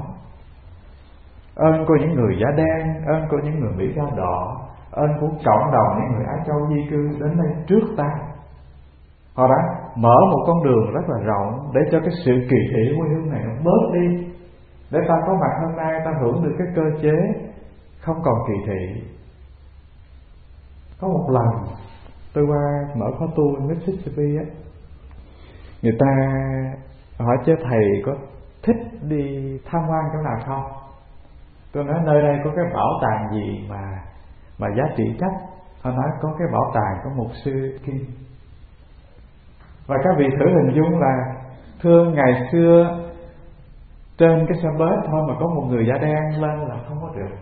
Ơn của những người da đen, ơn của những người Mỹ da đỏ, ơn của cộng đồng những người Á Châu di cư đến đây trước ta. Họ đã mở một con đường rất là rộng để cho cái sự kỳ thị quê hương này nó bớt đi, để ta có mặt hôm nay, ta hưởng được cái cơ chế không còn kỳ thị. Có một lần tôi qua mở khóa tu Mississippi á, người ta hỏi chứ thầy có thích đi tham quan chỗ nào không? Tôi nói nơi đây có cái bảo tàng gì mà mà giá trị nhất. Họ nói có cái bảo tàng của mục sư King. Và các vị thử hình dung là, thưa, ngày xưa trên cái xe bus thôi mà có một người da đen lên là không có được,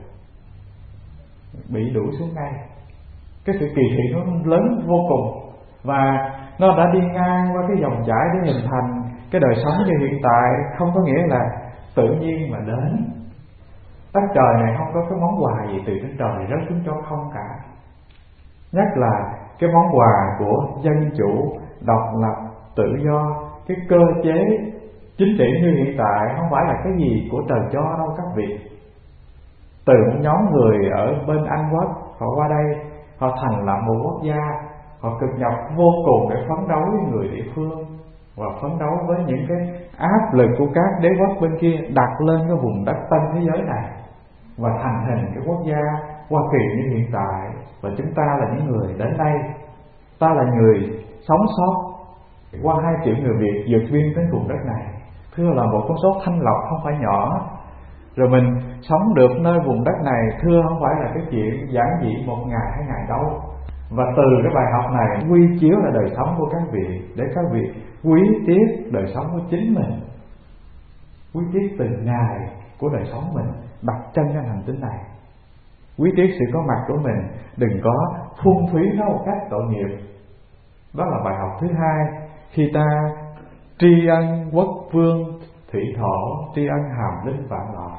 bị đuổi xuống ngay. Cái sự kỳ thị nó lớn vô cùng, và nó đã đi ngang qua cái dòng chảy để hình thành cái đời sống như hiện tại. Không có nghĩa là tự nhiên mà đến. Đất trời này không có cái món quà gì từ trên trời rớt xuống cho không cả. Nhất là cái món quà của dân chủ, độc lập, tự do. Cái cơ chế chính trị như hiện tại không phải là cái gì của trời cho đâu các vị. Từ một nhóm người ở bên Anh Quốc, họ qua đây, họ thành lập một quốc gia, họ cực nhọc vô cùng để phấn đấu với người địa phương và phấn đấu với những cái áp lực của các đế quốc bên kia đặt lên cái vùng đất tân thế giới này, và thành hình cái quốc gia Hoa Kỳ như hiện tại. Và chúng ta là những người đến đây, ta là người sống sót qua hai triệu người Việt vượt biên đến vùng đất này. Thưa, là một con số thanh lọc không phải nhỏ. Rồi mình sống được nơi vùng đất này, thưa, không phải là cái chuyện giản dị một ngày hai ngày đâu. Và từ cái bài học này quy chiếu là đời sống của các vị, để các vị quý tiếc đời sống của chính mình, quý tiếc từng ngày của đời sống mình đặt chân trên hành tinh này, quý tiếc sự có mặt của mình, đừng có phung phí nó một cách tội nghiệp. Đó là bài học thứ hai khi ta tri ân quốc vương thủy thổ, tri ân hàm linh vạn loại.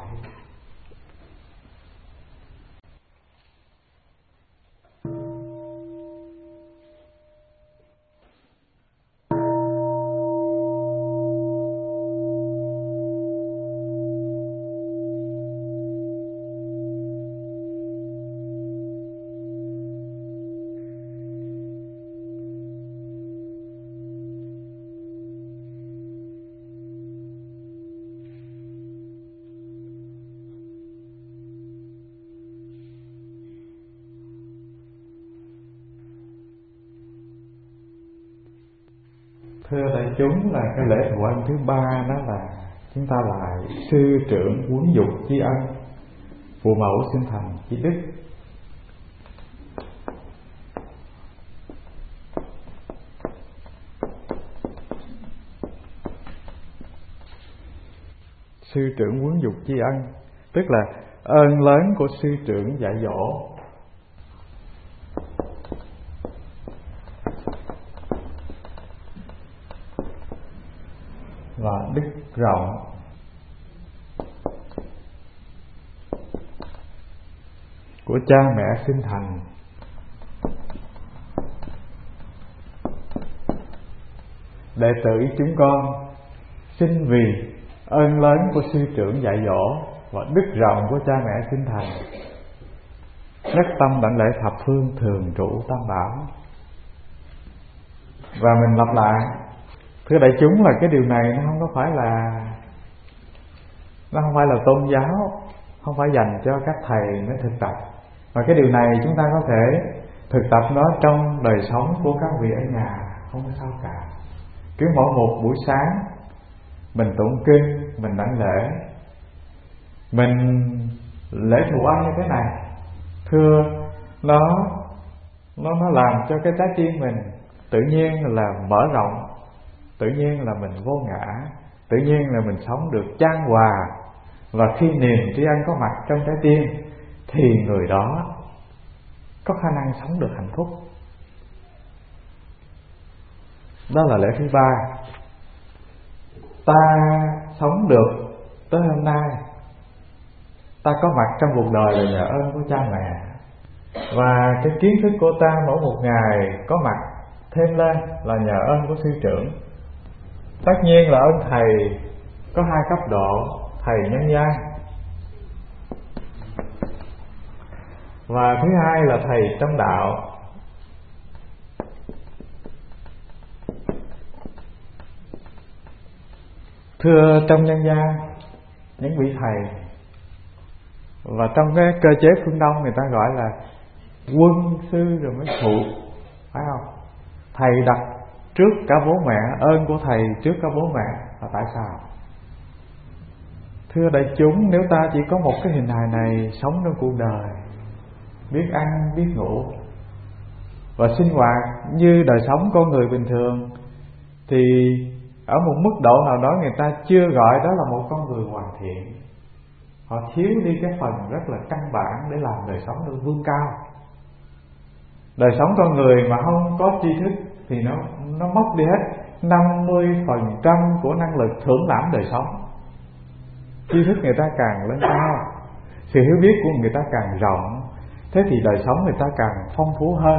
Thưa đại chúng, là cái lễ thụ ân thứ ba, đó là chúng ta lại sư trưởng huấn dục tri ân, phụ mẫu sinh thành tri đức. Sư trưởng huấn dục tri ân tức là ơn lớn của sư trưởng dạy dỗ. Và đức rộng của cha mẹ sinh thành. Đệ tử chúng con xin vì ơn lớn của sư trưởng dạy dỗ và đức rộng của cha mẹ sinh thành, nhất tâm đảnh lễ thập phương thường trụ tam bảo. Và mình lặp lại, thưa đại chúng, là cái điều này nó không có phải là nó không phải là tôn giáo, không phải dành cho các thầy mới thực tập, và cái điều này chúng ta có thể thực tập nó trong đời sống của các vị ở nhà, không có sao cả. Cứ mỗi một buổi sáng mình tụng kinh, mình đảnh lễ, mình lễ thụ ân như thế này, thưa nó nó nó làm cho cái trái tim mình tự nhiên là mở rộng, tự nhiên là mình vô ngã, tự nhiên là mình sống được chan hòa. Và khi niềm tri ân có mặt trong trái tim thì người đó có khả năng sống được hạnh phúc. Đó là lễ thứ ba. Ta sống được tới hôm nay, ta có mặt trong cuộc đời là nhờ ơn của cha mẹ. Và cái kiến thức của ta mỗi một ngày có mặt thêm lên là nhờ ơn của sư trưởng. Tất nhiên là ơn thầy có hai cấp độ: thầy nhân gian, và thứ hai là thầy trong đạo. Thưa trong nhân gian, những vị thầy, và trong cái cơ chế phương Đông người ta gọi là quân sư rồi mới phụ, phải không? Thầy đặt trước cả bố mẹ, ơn của thầy trước cả bố mẹ. Là tại sao? Thưa đại chúng, nếu ta chỉ có một cái hình hài này sống trong cuộc đời, biết ăn, biết ngủ và sinh hoạt như đời sống con người bình thường, thì ở một mức độ nào đó người ta chưa gọi đó là một con người hoàn thiện. Họ thiếu đi cái phần rất là căn bản để làm đời sống được vươn cao. Đời sống con người mà không có tri thức thì nó nó mất đi hết năm mươi phần trăm của năng lực thưởng lãm đời sống. Tri thức người ta càng lên cao, sự hiểu biết của người ta càng rộng, thế thì đời sống người ta càng phong phú hơn.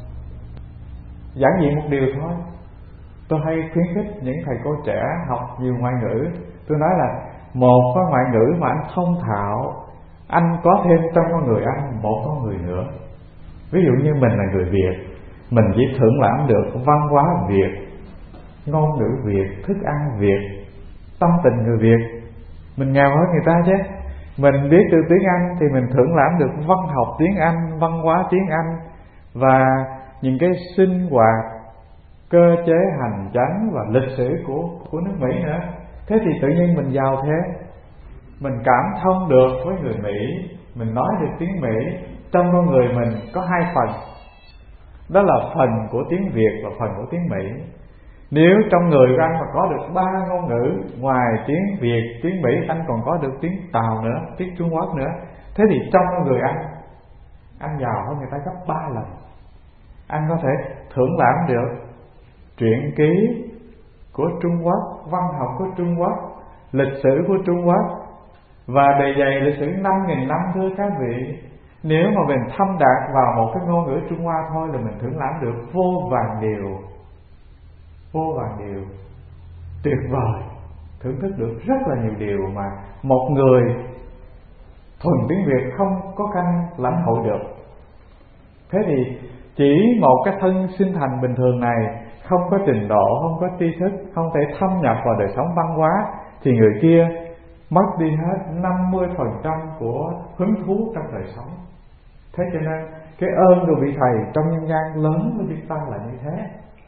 Giản dị một điều thôi, tôi hay khuyến khích những thầy cô trẻ học nhiều ngoại ngữ. Tôi nói là một cái ngoại ngữ mà anh thông thạo, anh có thêm trong con người anh một con người nữa. Ví dụ như mình là người Việt, mình chỉ thưởng lãm được văn hóa Việt, ngôn ngữ Việt, thức ăn Việt, tâm tình người Việt. Mình nghèo hơn người ta chứ. Mình biết từ tiếng Anh thì mình thưởng lãm được văn học tiếng Anh, văn hóa tiếng Anh, và những cái sinh hoạt, cơ chế hành chánh và lịch sử của, của nước Mỹ nữa. Thế thì tự nhiên mình giàu thế. Mình cảm thông được với người Mỹ, mình nói được tiếng Mỹ. Trong con người mình có hai phần, đó là phần của tiếng Việt và phần của tiếng Mỹ. Nếu trong người của anh mà có được ba ngôn ngữ, ngoài tiếng Việt, tiếng Mỹ, anh còn có được tiếng Tàu nữa, tiếng Trung Quốc nữa, thế thì trong người anh, anh giàu hơn người ta gấp ba lần. Anh có thể thưởng lãm được truyện ký của Trung Quốc, văn học của Trung Quốc, lịch sử của Trung Quốc, và bề dày lịch sử năm nghìn năm. Thưa các vị, nếu mà mình thâm đạt vào một cái ngôn ngữ Trung Hoa thôi là mình thưởng lãm được vô vàn điều, vô vàn điều tuyệt vời, thưởng thức được rất là nhiều điều mà một người thuần tiếng Việt không có khả năng lãnh hội được. Thế thì chỉ một cái thân sinh thành bình thường này, không có trình độ, không có tri thức, không thể thâm nhập vào đời sống văn hóa, thì người kia mất đi hết năm mươi phần trăm của hứng thú trong đời sống. Thế cho nên cái ơn của vị thầy trong nhân gian lớn với chúng ta là như thế.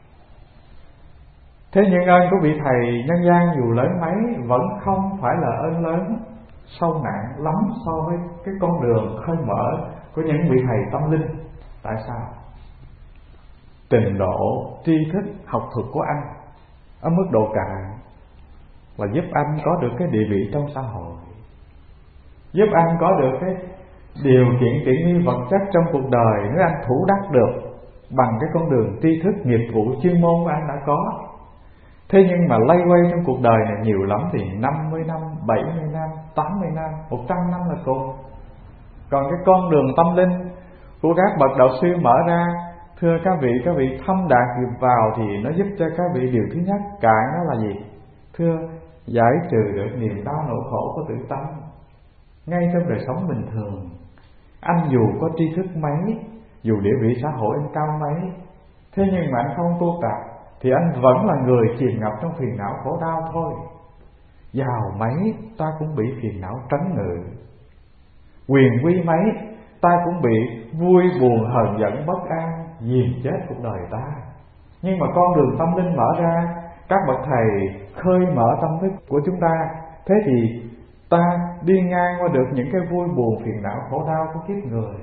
Thế nhưng ơn của vị thầy nhân gian dù lớn mấy vẫn không phải là ơn lớn sâu nặng lắm so với cái con đường khơi mở của những vị thầy tâm linh. Tại sao? Trình độ tri thức học thuật của anh ở mức độ cạn và giúp anh có được cái địa vị trong xã hội, giúp anh có được cái điều kiện tiện nghi vật chất trong cuộc đời nếu anh thủ đắc được bằng cái con đường tri thức, nghiệp vụ, chuyên môn của anh đã có. Thế nhưng mà lay quay trong cuộc đời này nhiều lắm thì năm mươi năm, bảy mươi năm, tám mươi năm, một trăm năm là cùng. Còn cái con đường tâm linh của các bậc đạo sư mở ra, thưa các vị, các vị thâm đạt dịp vào thì nó giúp cho các vị điều thứ nhất cạn đó là gì? Thưa, giải trừ được niềm đau nỗi khổ của tự tâm. Ngay trong đời sống bình thường, Anh dù có tri thức mấy, dù địa vị xã hội anh cao mấy, thế nhưng mà anh không tu tập thì anh vẫn là người chìm ngập trong phiền não khổ đau thôi. Giàu mấy ta cũng bị phiền não trấn ngự, quyền quy mấy ta cũng bị vui buồn hờn giận bất an nghiền chết cuộc đời ta. Nhưng mà con đường tâm linh mở ra, các bậc thầy khơi mở tâm thức của chúng ta, thế thì ta đi ngang qua được những cái vui buồn phiền não khổ đau của kiếp người.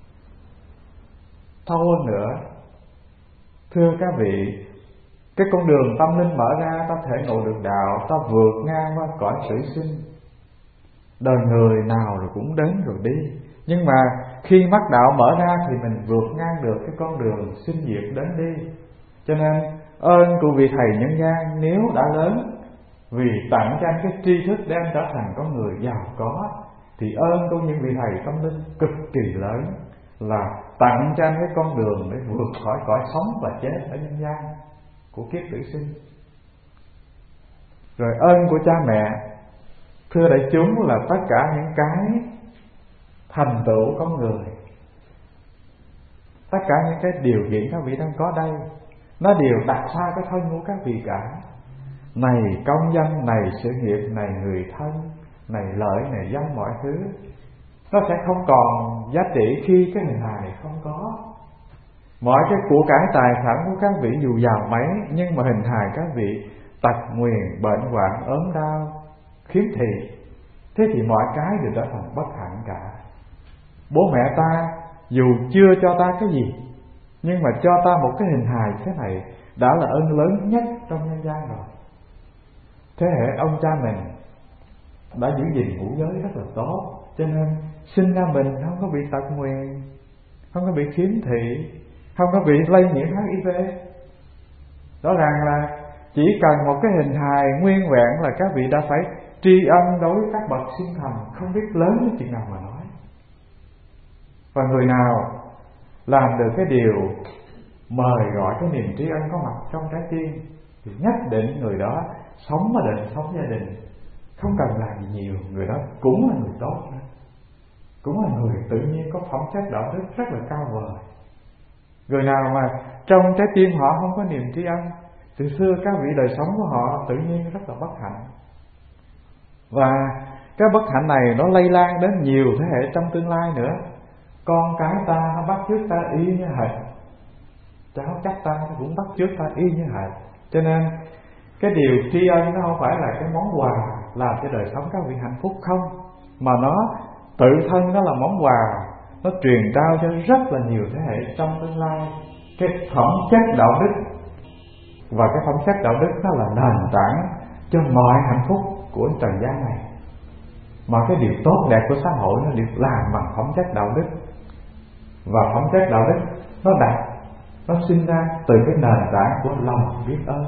Thâu hơn nữa, thưa các vị, cái con đường tâm linh mở ra, ta thể ngộ được đạo, ta vượt ngang qua cõi tử sinh. Đời người nào rồi cũng đến rồi đi, nhưng mà khi mắt đạo mở ra thì mình vượt ngang được cái con đường sinh diệt đến đi. Cho nên ơn của vị thầy nhân gian nếu đã lớn, vì tặng cho anh cái tri thức để anh trở thành con người giàu có, thì ơn của những vị thầy tâm linh cực kỳ lớn là tặng cho anh cái con đường để vượt khỏi cõi sống và chết ở nhân gian của kiếp tử sinh. Rồi ơn của cha mẹ, thưa đại chúng, là tất cả những cái thành tựu con người, tất cả những cái điều kiện các vị đang có đây, nó đều đặt xa cái thân của các vị cả. Này công danh, này sự nghiệp, này người thân, này lợi, này danh, mọi thứ nó sẽ không còn giá trị khi cái hình hài này không có. Mọi cái của cải tài sản của các vị dù giàu mấy, nhưng mà hình hài các vị tật nguyền, bệnh hoạn, ốm đau, khiếm thị, thế thì mọi cái đều trở thành bất hạnh cả. Bố mẹ ta dù chưa cho ta cái gì, nhưng mà cho ta một cái hình hài thế này đã là ơn lớn nhất trong nhân gian rồi. Thế hệ ông cha mình đã giữ gìn ngũ giới rất là tốt, cho nên sinh ra mình không có bị tật nguyền, không có bị khiếm thị, không có bị lây nhiễm hát i vê. Rõ ràng là chỉ cần một cái hình hài nguyên vẹn là các vị đã phải tri ân đối với các bậc sinh thành không biết lớn đến chuyện nào mà nói. Và người nào làm được cái điều mời gọi cái niềm tri ân có mặt trong trái tim thì nhất định người đó sống mà định, sống gia đình, không cần làm gì nhiều, người đó cũng là người tốt, cũng là người tự nhiên có phẩm chất đạo đức rất là cao vời. Người nào mà trong trái tim họ không có niềm tri ân, từ xưa các vị đời sống của họ tự nhiên rất là bất hạnh. Và cái bất hạnh này nó lây lan đến nhiều thế hệ trong tương lai nữa. Con cái ta nó bắt chước ta y như hệt, cháu chắc ta nó cũng bắt chước ta y như hệt. Cho nên cái điều tri ân nó không phải là cái món quà làm cho đời sống các vị hạnh phúc không, mà nó tự thân nó là món quà, nó truyền trao cho rất là nhiều thế hệ trong tương lai cái phẩm chất đạo đức. Và cái phẩm chất đạo đức nó là nền tảng cho mọi hạnh phúc của trần gian này. Mà cái điều tốt đẹp của xã hội nó được làm bằng phẩm chất đạo đức. Và phẩm chất đạo đức nó đặt, nó sinh ra từ cái nền tảng của lòng biết ơn.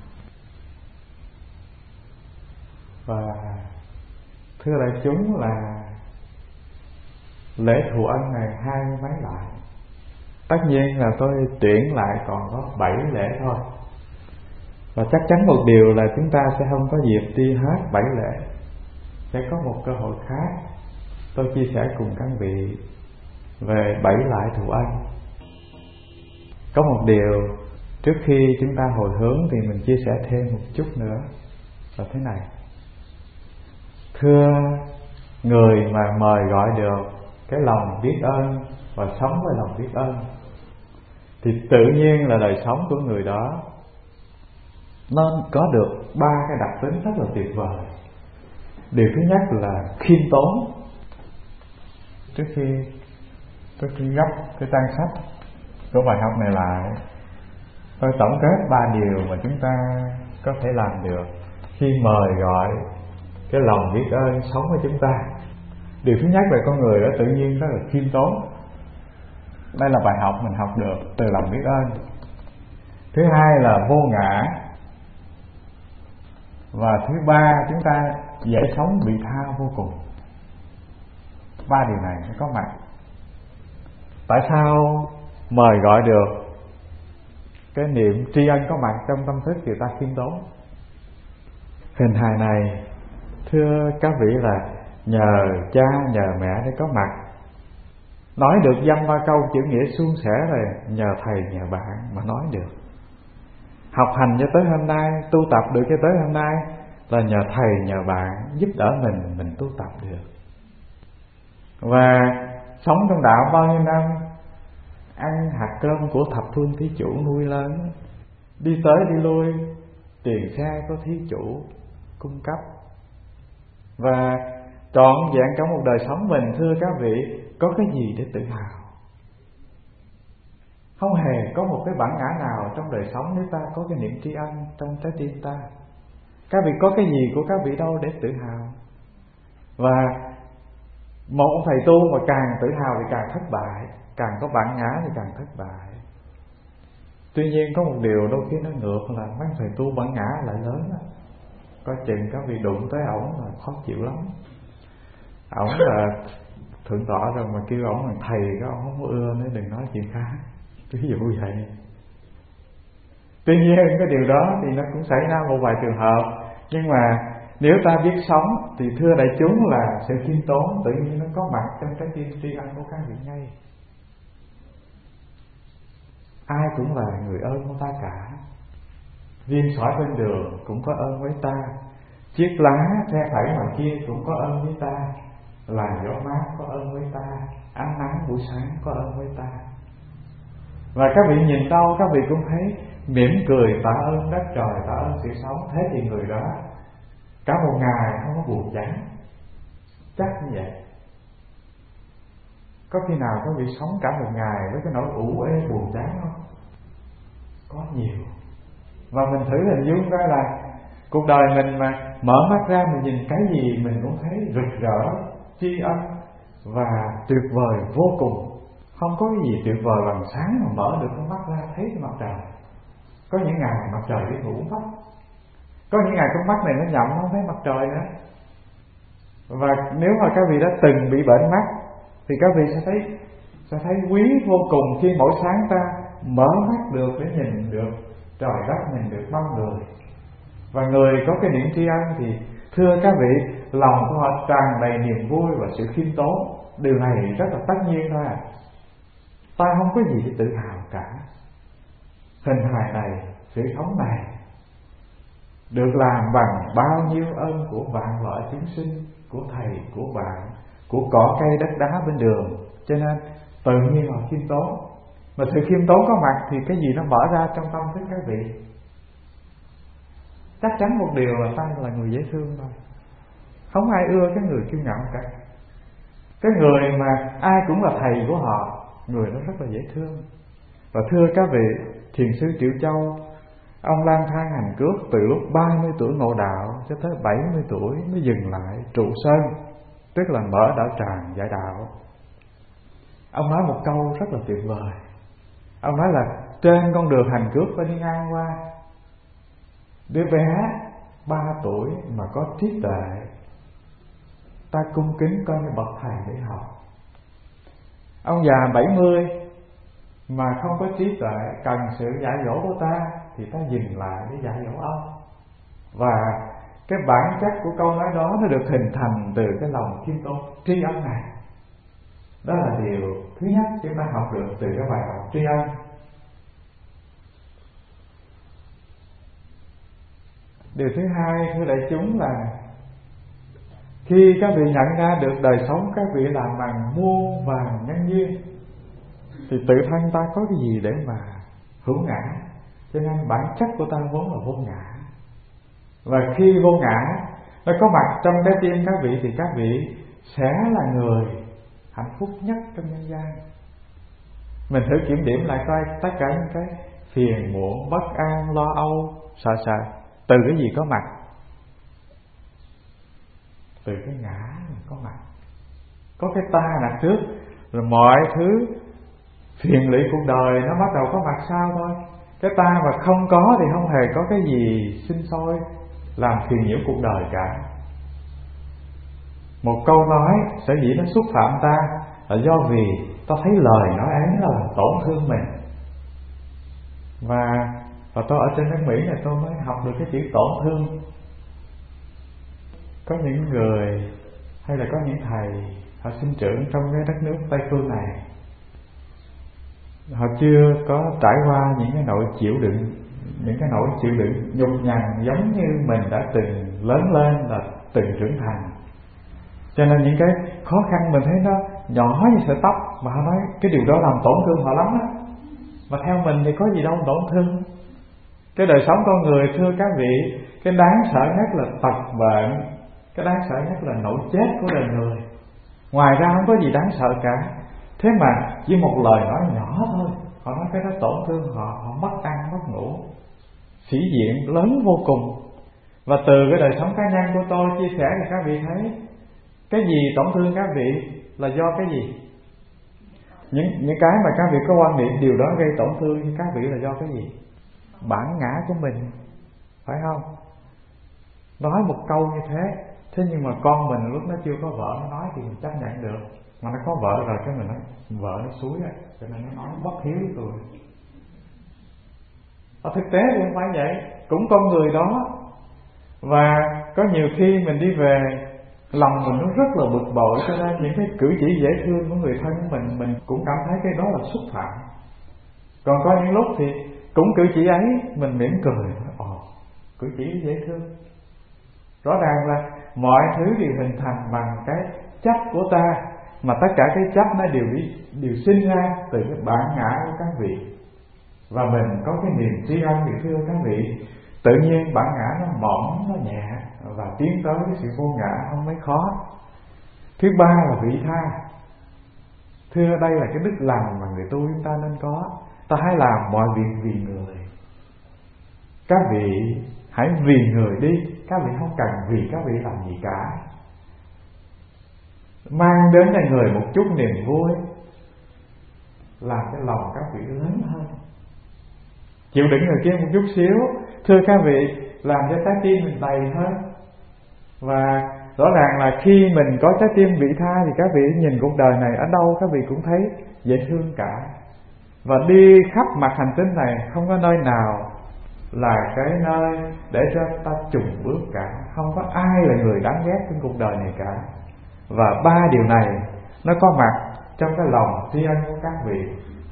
Và thưa đại chúng là lễ thụ ân này hai mươi mấy loại. Tất nhiên là tôi tuyển lại còn có bảy lễ thôi. Và chắc chắn một điều là chúng ta sẽ không có dịp đi hết bảy lễ. Sẽ có một cơ hội khác tôi chia sẻ cùng các vị về bảy loại thụ ân. Có một điều trước khi chúng ta hồi hướng thì mình chia sẻ thêm một chút nữa là thế này. Thưa người mà mời gọi được cái lòng biết ơn và sống với lòng biết ơn thì tự nhiên là đời sống của người đó nó có được ba cái đặc tính rất là tuyệt vời. Điều thứ nhất là khiêm tốn. Trước khi trước khi gấp cái trang sách của bài học này lại, tôi tổng kết ba điều mà chúng ta có thể làm được khi mời gọi cái lòng biết ơn sống với chúng ta. Điều thứ nhất là con người đó tự nhiên rất là khiêm tốn. Đây là bài học mình học được từ lòng biết ơn. Thứ hai là vô ngã. Và thứ ba, chúng ta dễ sống vị tha vô cùng. Ba điều này nó có mặt. Tại sao mời gọi được cái niệm tri ân có mặt trong tâm thức người ta khiêm tốn? Hình hài này thưa các vị là nhờ cha nhờ mẹ để có mặt. nói được dăm ba câu chữ nghĩa suôn sẻ rồi nhờ thầy nhờ bạn mà nói được. Học hành cho tới hôm nay, tu tập được cho tới hôm nay là nhờ thầy nhờ bạn giúp đỡ mình, mình tu tập được. Và sống trong đạo bao nhiêu năm, ăn hạt cơm của thập phương thí chủ nuôi lớn, đi tới đi lui, tiền xe có thí chủ cung cấp. Và trọn vẹn cả một đời sống mình, thưa các vị, có cái gì để tự hào? Không hề có một cái bản ngã nào trong đời sống nếu ta có cái niệm tri ân trong trái tim ta. Các vị có cái gì của các vị đâu để tự hào? Và một ông thầy tu mà càng tự hào thì càng thất bại, càng có bản ngã thì càng thất bại. Tuy nhiên có một điều đôi khi nó ngược là mấy thầy tu bản ngã lại lớn đó. Coi chừng các vị đụng tới ổng là khó chịu lắm. Ổng là thượng tọa rồi mà kêu ổng là thầy, cái ổng không có ưa nữa, đừng nói chuyện khác. Ví dụ vậy. Tuy nhiên cái điều đó thì nó cũng xảy ra một vài trường hợp. Nhưng mà nếu ta biết sống thì thưa đại chúng là sự khiêm tốn tự nhiên nó có mặt trong trái tim tri ân của các vị ngay. Ai cũng là người ơn của ta cả. Viên sỏi bên đường cũng có ơn với ta, chiếc lá phe phẩy ngoài kia cũng có ơn với ta, làn gió mát có ơn với ta, ánh nắng buổi sáng có ơn với ta. Và các vị nhìn đâu các vị cũng thấy mỉm cười tạ ơn đất trời, tạ ơn sự sống. Thế thì người đó cả một ngày không có buồn chán, chắc như vậy. Có khi nào các vị sống cả một ngày với cái nỗi ủ ê buồn chán không? Có nhiều. Và mình thử hình dung ra là cuộc đời mình mà mở mắt ra mình nhìn cái gì mình cũng thấy rực rỡ, tri ân và tuyệt vời vô cùng. Không có cái gì tuyệt vời bằng sáng mà mở được con mắt ra thấy cái mặt trời. Có những ngày mặt trời đi ngủ mất, có những ngày con mắt này nó nhậm không thấy mặt trời nữa. Và nếu mà các vị đã từng bị bệnh mắt thì các vị sẽ thấy sẽ thấy quý vô cùng khi mỗi sáng ta mở mắt được để nhìn được trời đất, nhìn được bao người. Và người có cái niệm tri ân thì thưa các vị, lòng của họ tràn đầy niềm vui và sự khiêm tốn. Điều này rất là tất nhiên thôi à. Ta không có gì để tự hào cả. Hình hài này, sự sống này được làm bằng bao nhiêu ơn của vạn loại chúng sinh, của thầy, của bạn, của cỏ cây đất đá bên đường. Cho nên tự nhiên họ khiêm tốn. Mà sự khiêm tốn có mặt thì cái gì nó mở ra trong tâm thức các vị. Chắc chắn một điều là ta là người dễ thương thôi. Không ai ưa cái người kiêu ngạo cả. Cái người mà ai cũng là thầy của họ, người đó rất là dễ thương. Và thưa các vị, Thiền sư Triệu Châu, ông lang thang hành cước từ lúc ba mươi tuổi ngộ đạo cho tới bảy mươi tuổi mới dừng lại trụ sơn, tức là mở đạo tràng giải đạo. Ông nói một câu rất là tuyệt vời. Ông nói là trên con đường hành cước phải đi ngang qua đứa bé ba tuổi mà có trí tuệ, ta cung kính coi như bậc thầy để học. Ông già bảy mươi mà không có trí tuệ, cần sự dạy dỗ của ta thì ta dừng lại để dạy dỗ ông. Và cái bản chất của câu nói đó nó được hình thành từ cái lòng khiêm tốn tri ân này. Đó là điều thứ nhất chúng ta học được từ cái bài học tri ân. Điều thứ hai thưa đại chúng là khi các vị nhận ra được đời sống các vị làm bằng muôn vàn nhân duyên thì tự thân ta có cái gì để mà hữu ngã. Cho nên bản chất của ta vốn là vô ngã. Và khi vô ngã nó có mặt trong trái tim các vị thì các vị sẽ là người hạnh phúc nhất trong nhân gian. Mình thử kiểm điểm lại coi tất cả những cái phiền muộn, bất an, lo âu, sợ sợ từ cái gì có mặt? Từ cái ngã mình có mặt. Có cái ta đặt trước, rồi mọi thứ phiền lụy cuộc đời nó bắt đầu có mặt sau thôi. Cái ta mà không có thì không hề có cái gì sinh sôi làm phiền nhiễu cuộc đời cả. Một câu nói sở dĩ nó xúc phạm ta là do vì ta thấy lời nói ấy là làm tổn thương mình. Và, và tôi ở trên nước Mỹ này tôi mới học được cái chữ tổn thương. Có những người hay là có những thầy họ sinh trưởng trong cái đất nước Tây Phương này, họ chưa có trải qua những cái nỗi chịu đựng, những cái nỗi chịu đựng nhục nhằn giống như mình đã từng lớn lên, là từng trưởng thành. Cho nên những cái khó khăn mình thấy nó nhỏ như sợi tóc, mà họ nói cái điều đó làm tổn thương họ lắm á. Mà theo mình thì có gì đâu tổn thương. Cái đời sống con người, thưa các vị, cái đáng sợ nhất là tật bệnh, cái đáng sợ nhất là nỗi chết của đời người. Ngoài ra không có gì đáng sợ cả. Thế mà chỉ một lời nói nhỏ thôi, họ nói cái đó tổn thương họ, họ mất ăn mất ngủ, sĩ diện lớn vô cùng. Và từ cái đời sống cá nhân của tôi chia sẻ thì các vị thấy cái gì tổn thương các vị là do cái gì? Những những cái mà các vị có quan niệm điều đó gây tổn thương với các vị là do cái gì? Bản ngã của mình, phải không? Nói một câu như thế, thế nhưng mà con mình lúc nó chưa có vợ nó nói thì mình chấp nhận được. Mà nó có vợ rồi cái mình nói vợ nó xúi á, cho nên nó nói bất hiếu với tôi. Ở thực tế thì không phải vậy, cũng con người đó. Và có nhiều khi mình đi về, lòng mình nó rất là bực bội, cho nên những cái cử chỉ dễ thương của người thân của mình, mình cũng cảm thấy cái đó là xúc phạm. Còn có những lúc thì cũng cử chỉ ấy mình mỉm cười, ồ, cử chỉ dễ thương. Rõ ràng là mọi thứ đều hình thành bằng cái chấp của ta, mà tất cả cái chấp nó đều đều sinh ra từ cái bản ngã của các vị. Và mình có cái niềm tri ân thì thưa các vị, tự nhiên bản ngã nó mỏng, nó nhẹ và tiến tới cái sự vô ngã không mấy khó. Thứ ba là vị tha. Thưa đây là cái đức lành mà người tu chúng ta nên có. Ta hãy làm mọi việc vì người. Các vị hãy vì người đi, các vị không cần vì các vị làm gì cả. Mang đến cho người một chút niềm vui, làm cái lòng các vị lớn hơn. Chịu đựng người kia một chút xíu, thưa các vị, làm cho trái tim mình đầy hơn. Và rõ ràng là khi mình có trái tim vị tha thì các vị nhìn cuộc đời này ở đâu các vị cũng thấy dễ thương cả. Và đi khắp mặt hành tinh này không có nơi nào là cái nơi để cho ta chùng bước cả. Không có ai là người đáng ghét trên cuộc đời này cả. Và ba điều này nó có mặt trong cái lòng tri ân của các vị.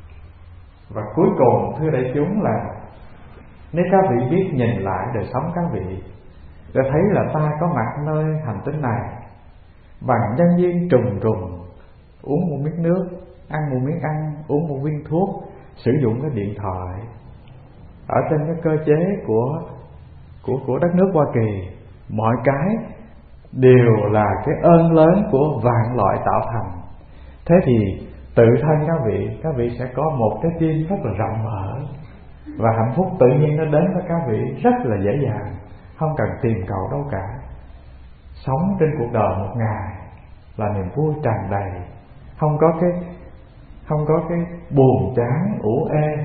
Và cuối cùng thưa đại chúng là nếu các vị biết nhìn lại đời sống các vị, để thấy là ta có mặt nơi hành tinh này bằng nhân duyên trùng trùng, uống một miếng nước, ăn một miếng ăn, uống một viên thuốc, sử dụng cái điện thoại ở trên cái cơ chế của của của đất nước Hoa Kỳ, mọi cái đều là cái ơn lớn của vạn loại tạo thành. Thế thì tự thân các vị, các vị sẽ có một cái tim rất là rộng mở, và hạnh phúc tự nhiên nó đến với các vị rất là dễ dàng, không cần tìm cầu đâu cả. Sống trên cuộc đời một ngày là niềm vui tràn đầy, không có cái không có cái buồn chán ủ ê,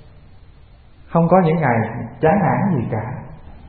không có những ngày chán nản gì cả,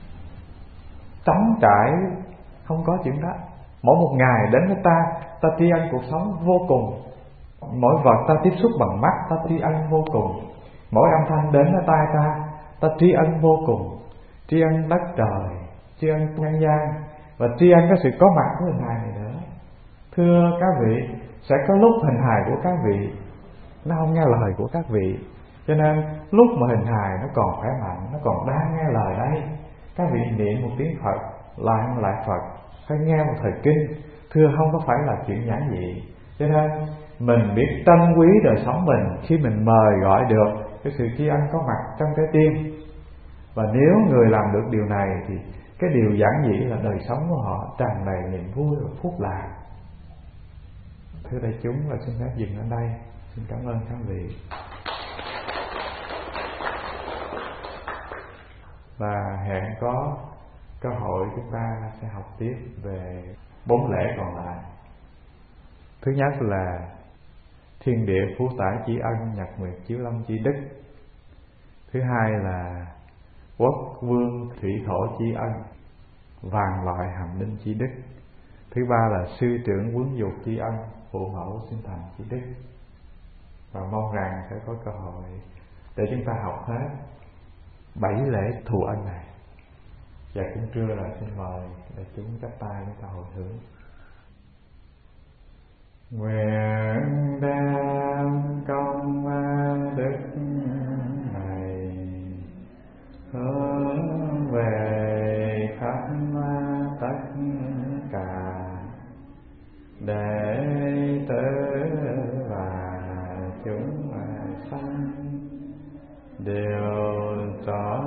trống trải, không có chuyện đó. Mỗi một ngày đến với ta, ta tri ân cuộc sống vô cùng. Mỗi vật ta tiếp xúc bằng mắt, ta tri ân vô cùng. Mỗi âm thanh đến với tai ta, ta tri ân vô cùng. Tri ân đất trời, tri ân nhân gian, và tri ân cái sự có mặt của hình hài này nữa. Thưa các vị, sẽ có lúc hình hài của các vị nó không nghe lời của các vị, cho nên lúc mà hình hài nó còn khỏe mạnh, nó còn đang nghe lời đây, các vị niệm một tiếng Phật, lại lại Phật, phải nghe một thời kinh. Thưa không có phải là chuyện giản dị. Cho nên mình biết trân quý đời sống mình khi mình mời gọi được cái sự tri ân có mặt trong trái tim. Và nếu người làm được điều này thì cái điều giản dị là đời sống của họ tràn đầy niềm vui và phúc lạc. Thưa đại chúng, và xin phép dừng ở đây. Xin cảm ơn các vị. Và hẹn có cơ hội chúng ta sẽ học tiếp về bốn lễ còn lại. Thứ nhất là thiên địa phú tải tri ân, nhật nguyệt chiếu lâm tri đức. Thứ hai là quốc vương thủy thổ tri ân, vạn loại hành linh tri đức. Thứ ba là sư trưởng quấn dục tri ân, phụ mẫu sinh thành tri đức. Và mong rằng sẽ có cơ hội để chúng ta học hết bảy lễ thù ân này. Và cũng trưa là xin mời để chúng chắp tay chúng ta hồi hướng. Nguyện đem công đức chúng sanh đều tỏ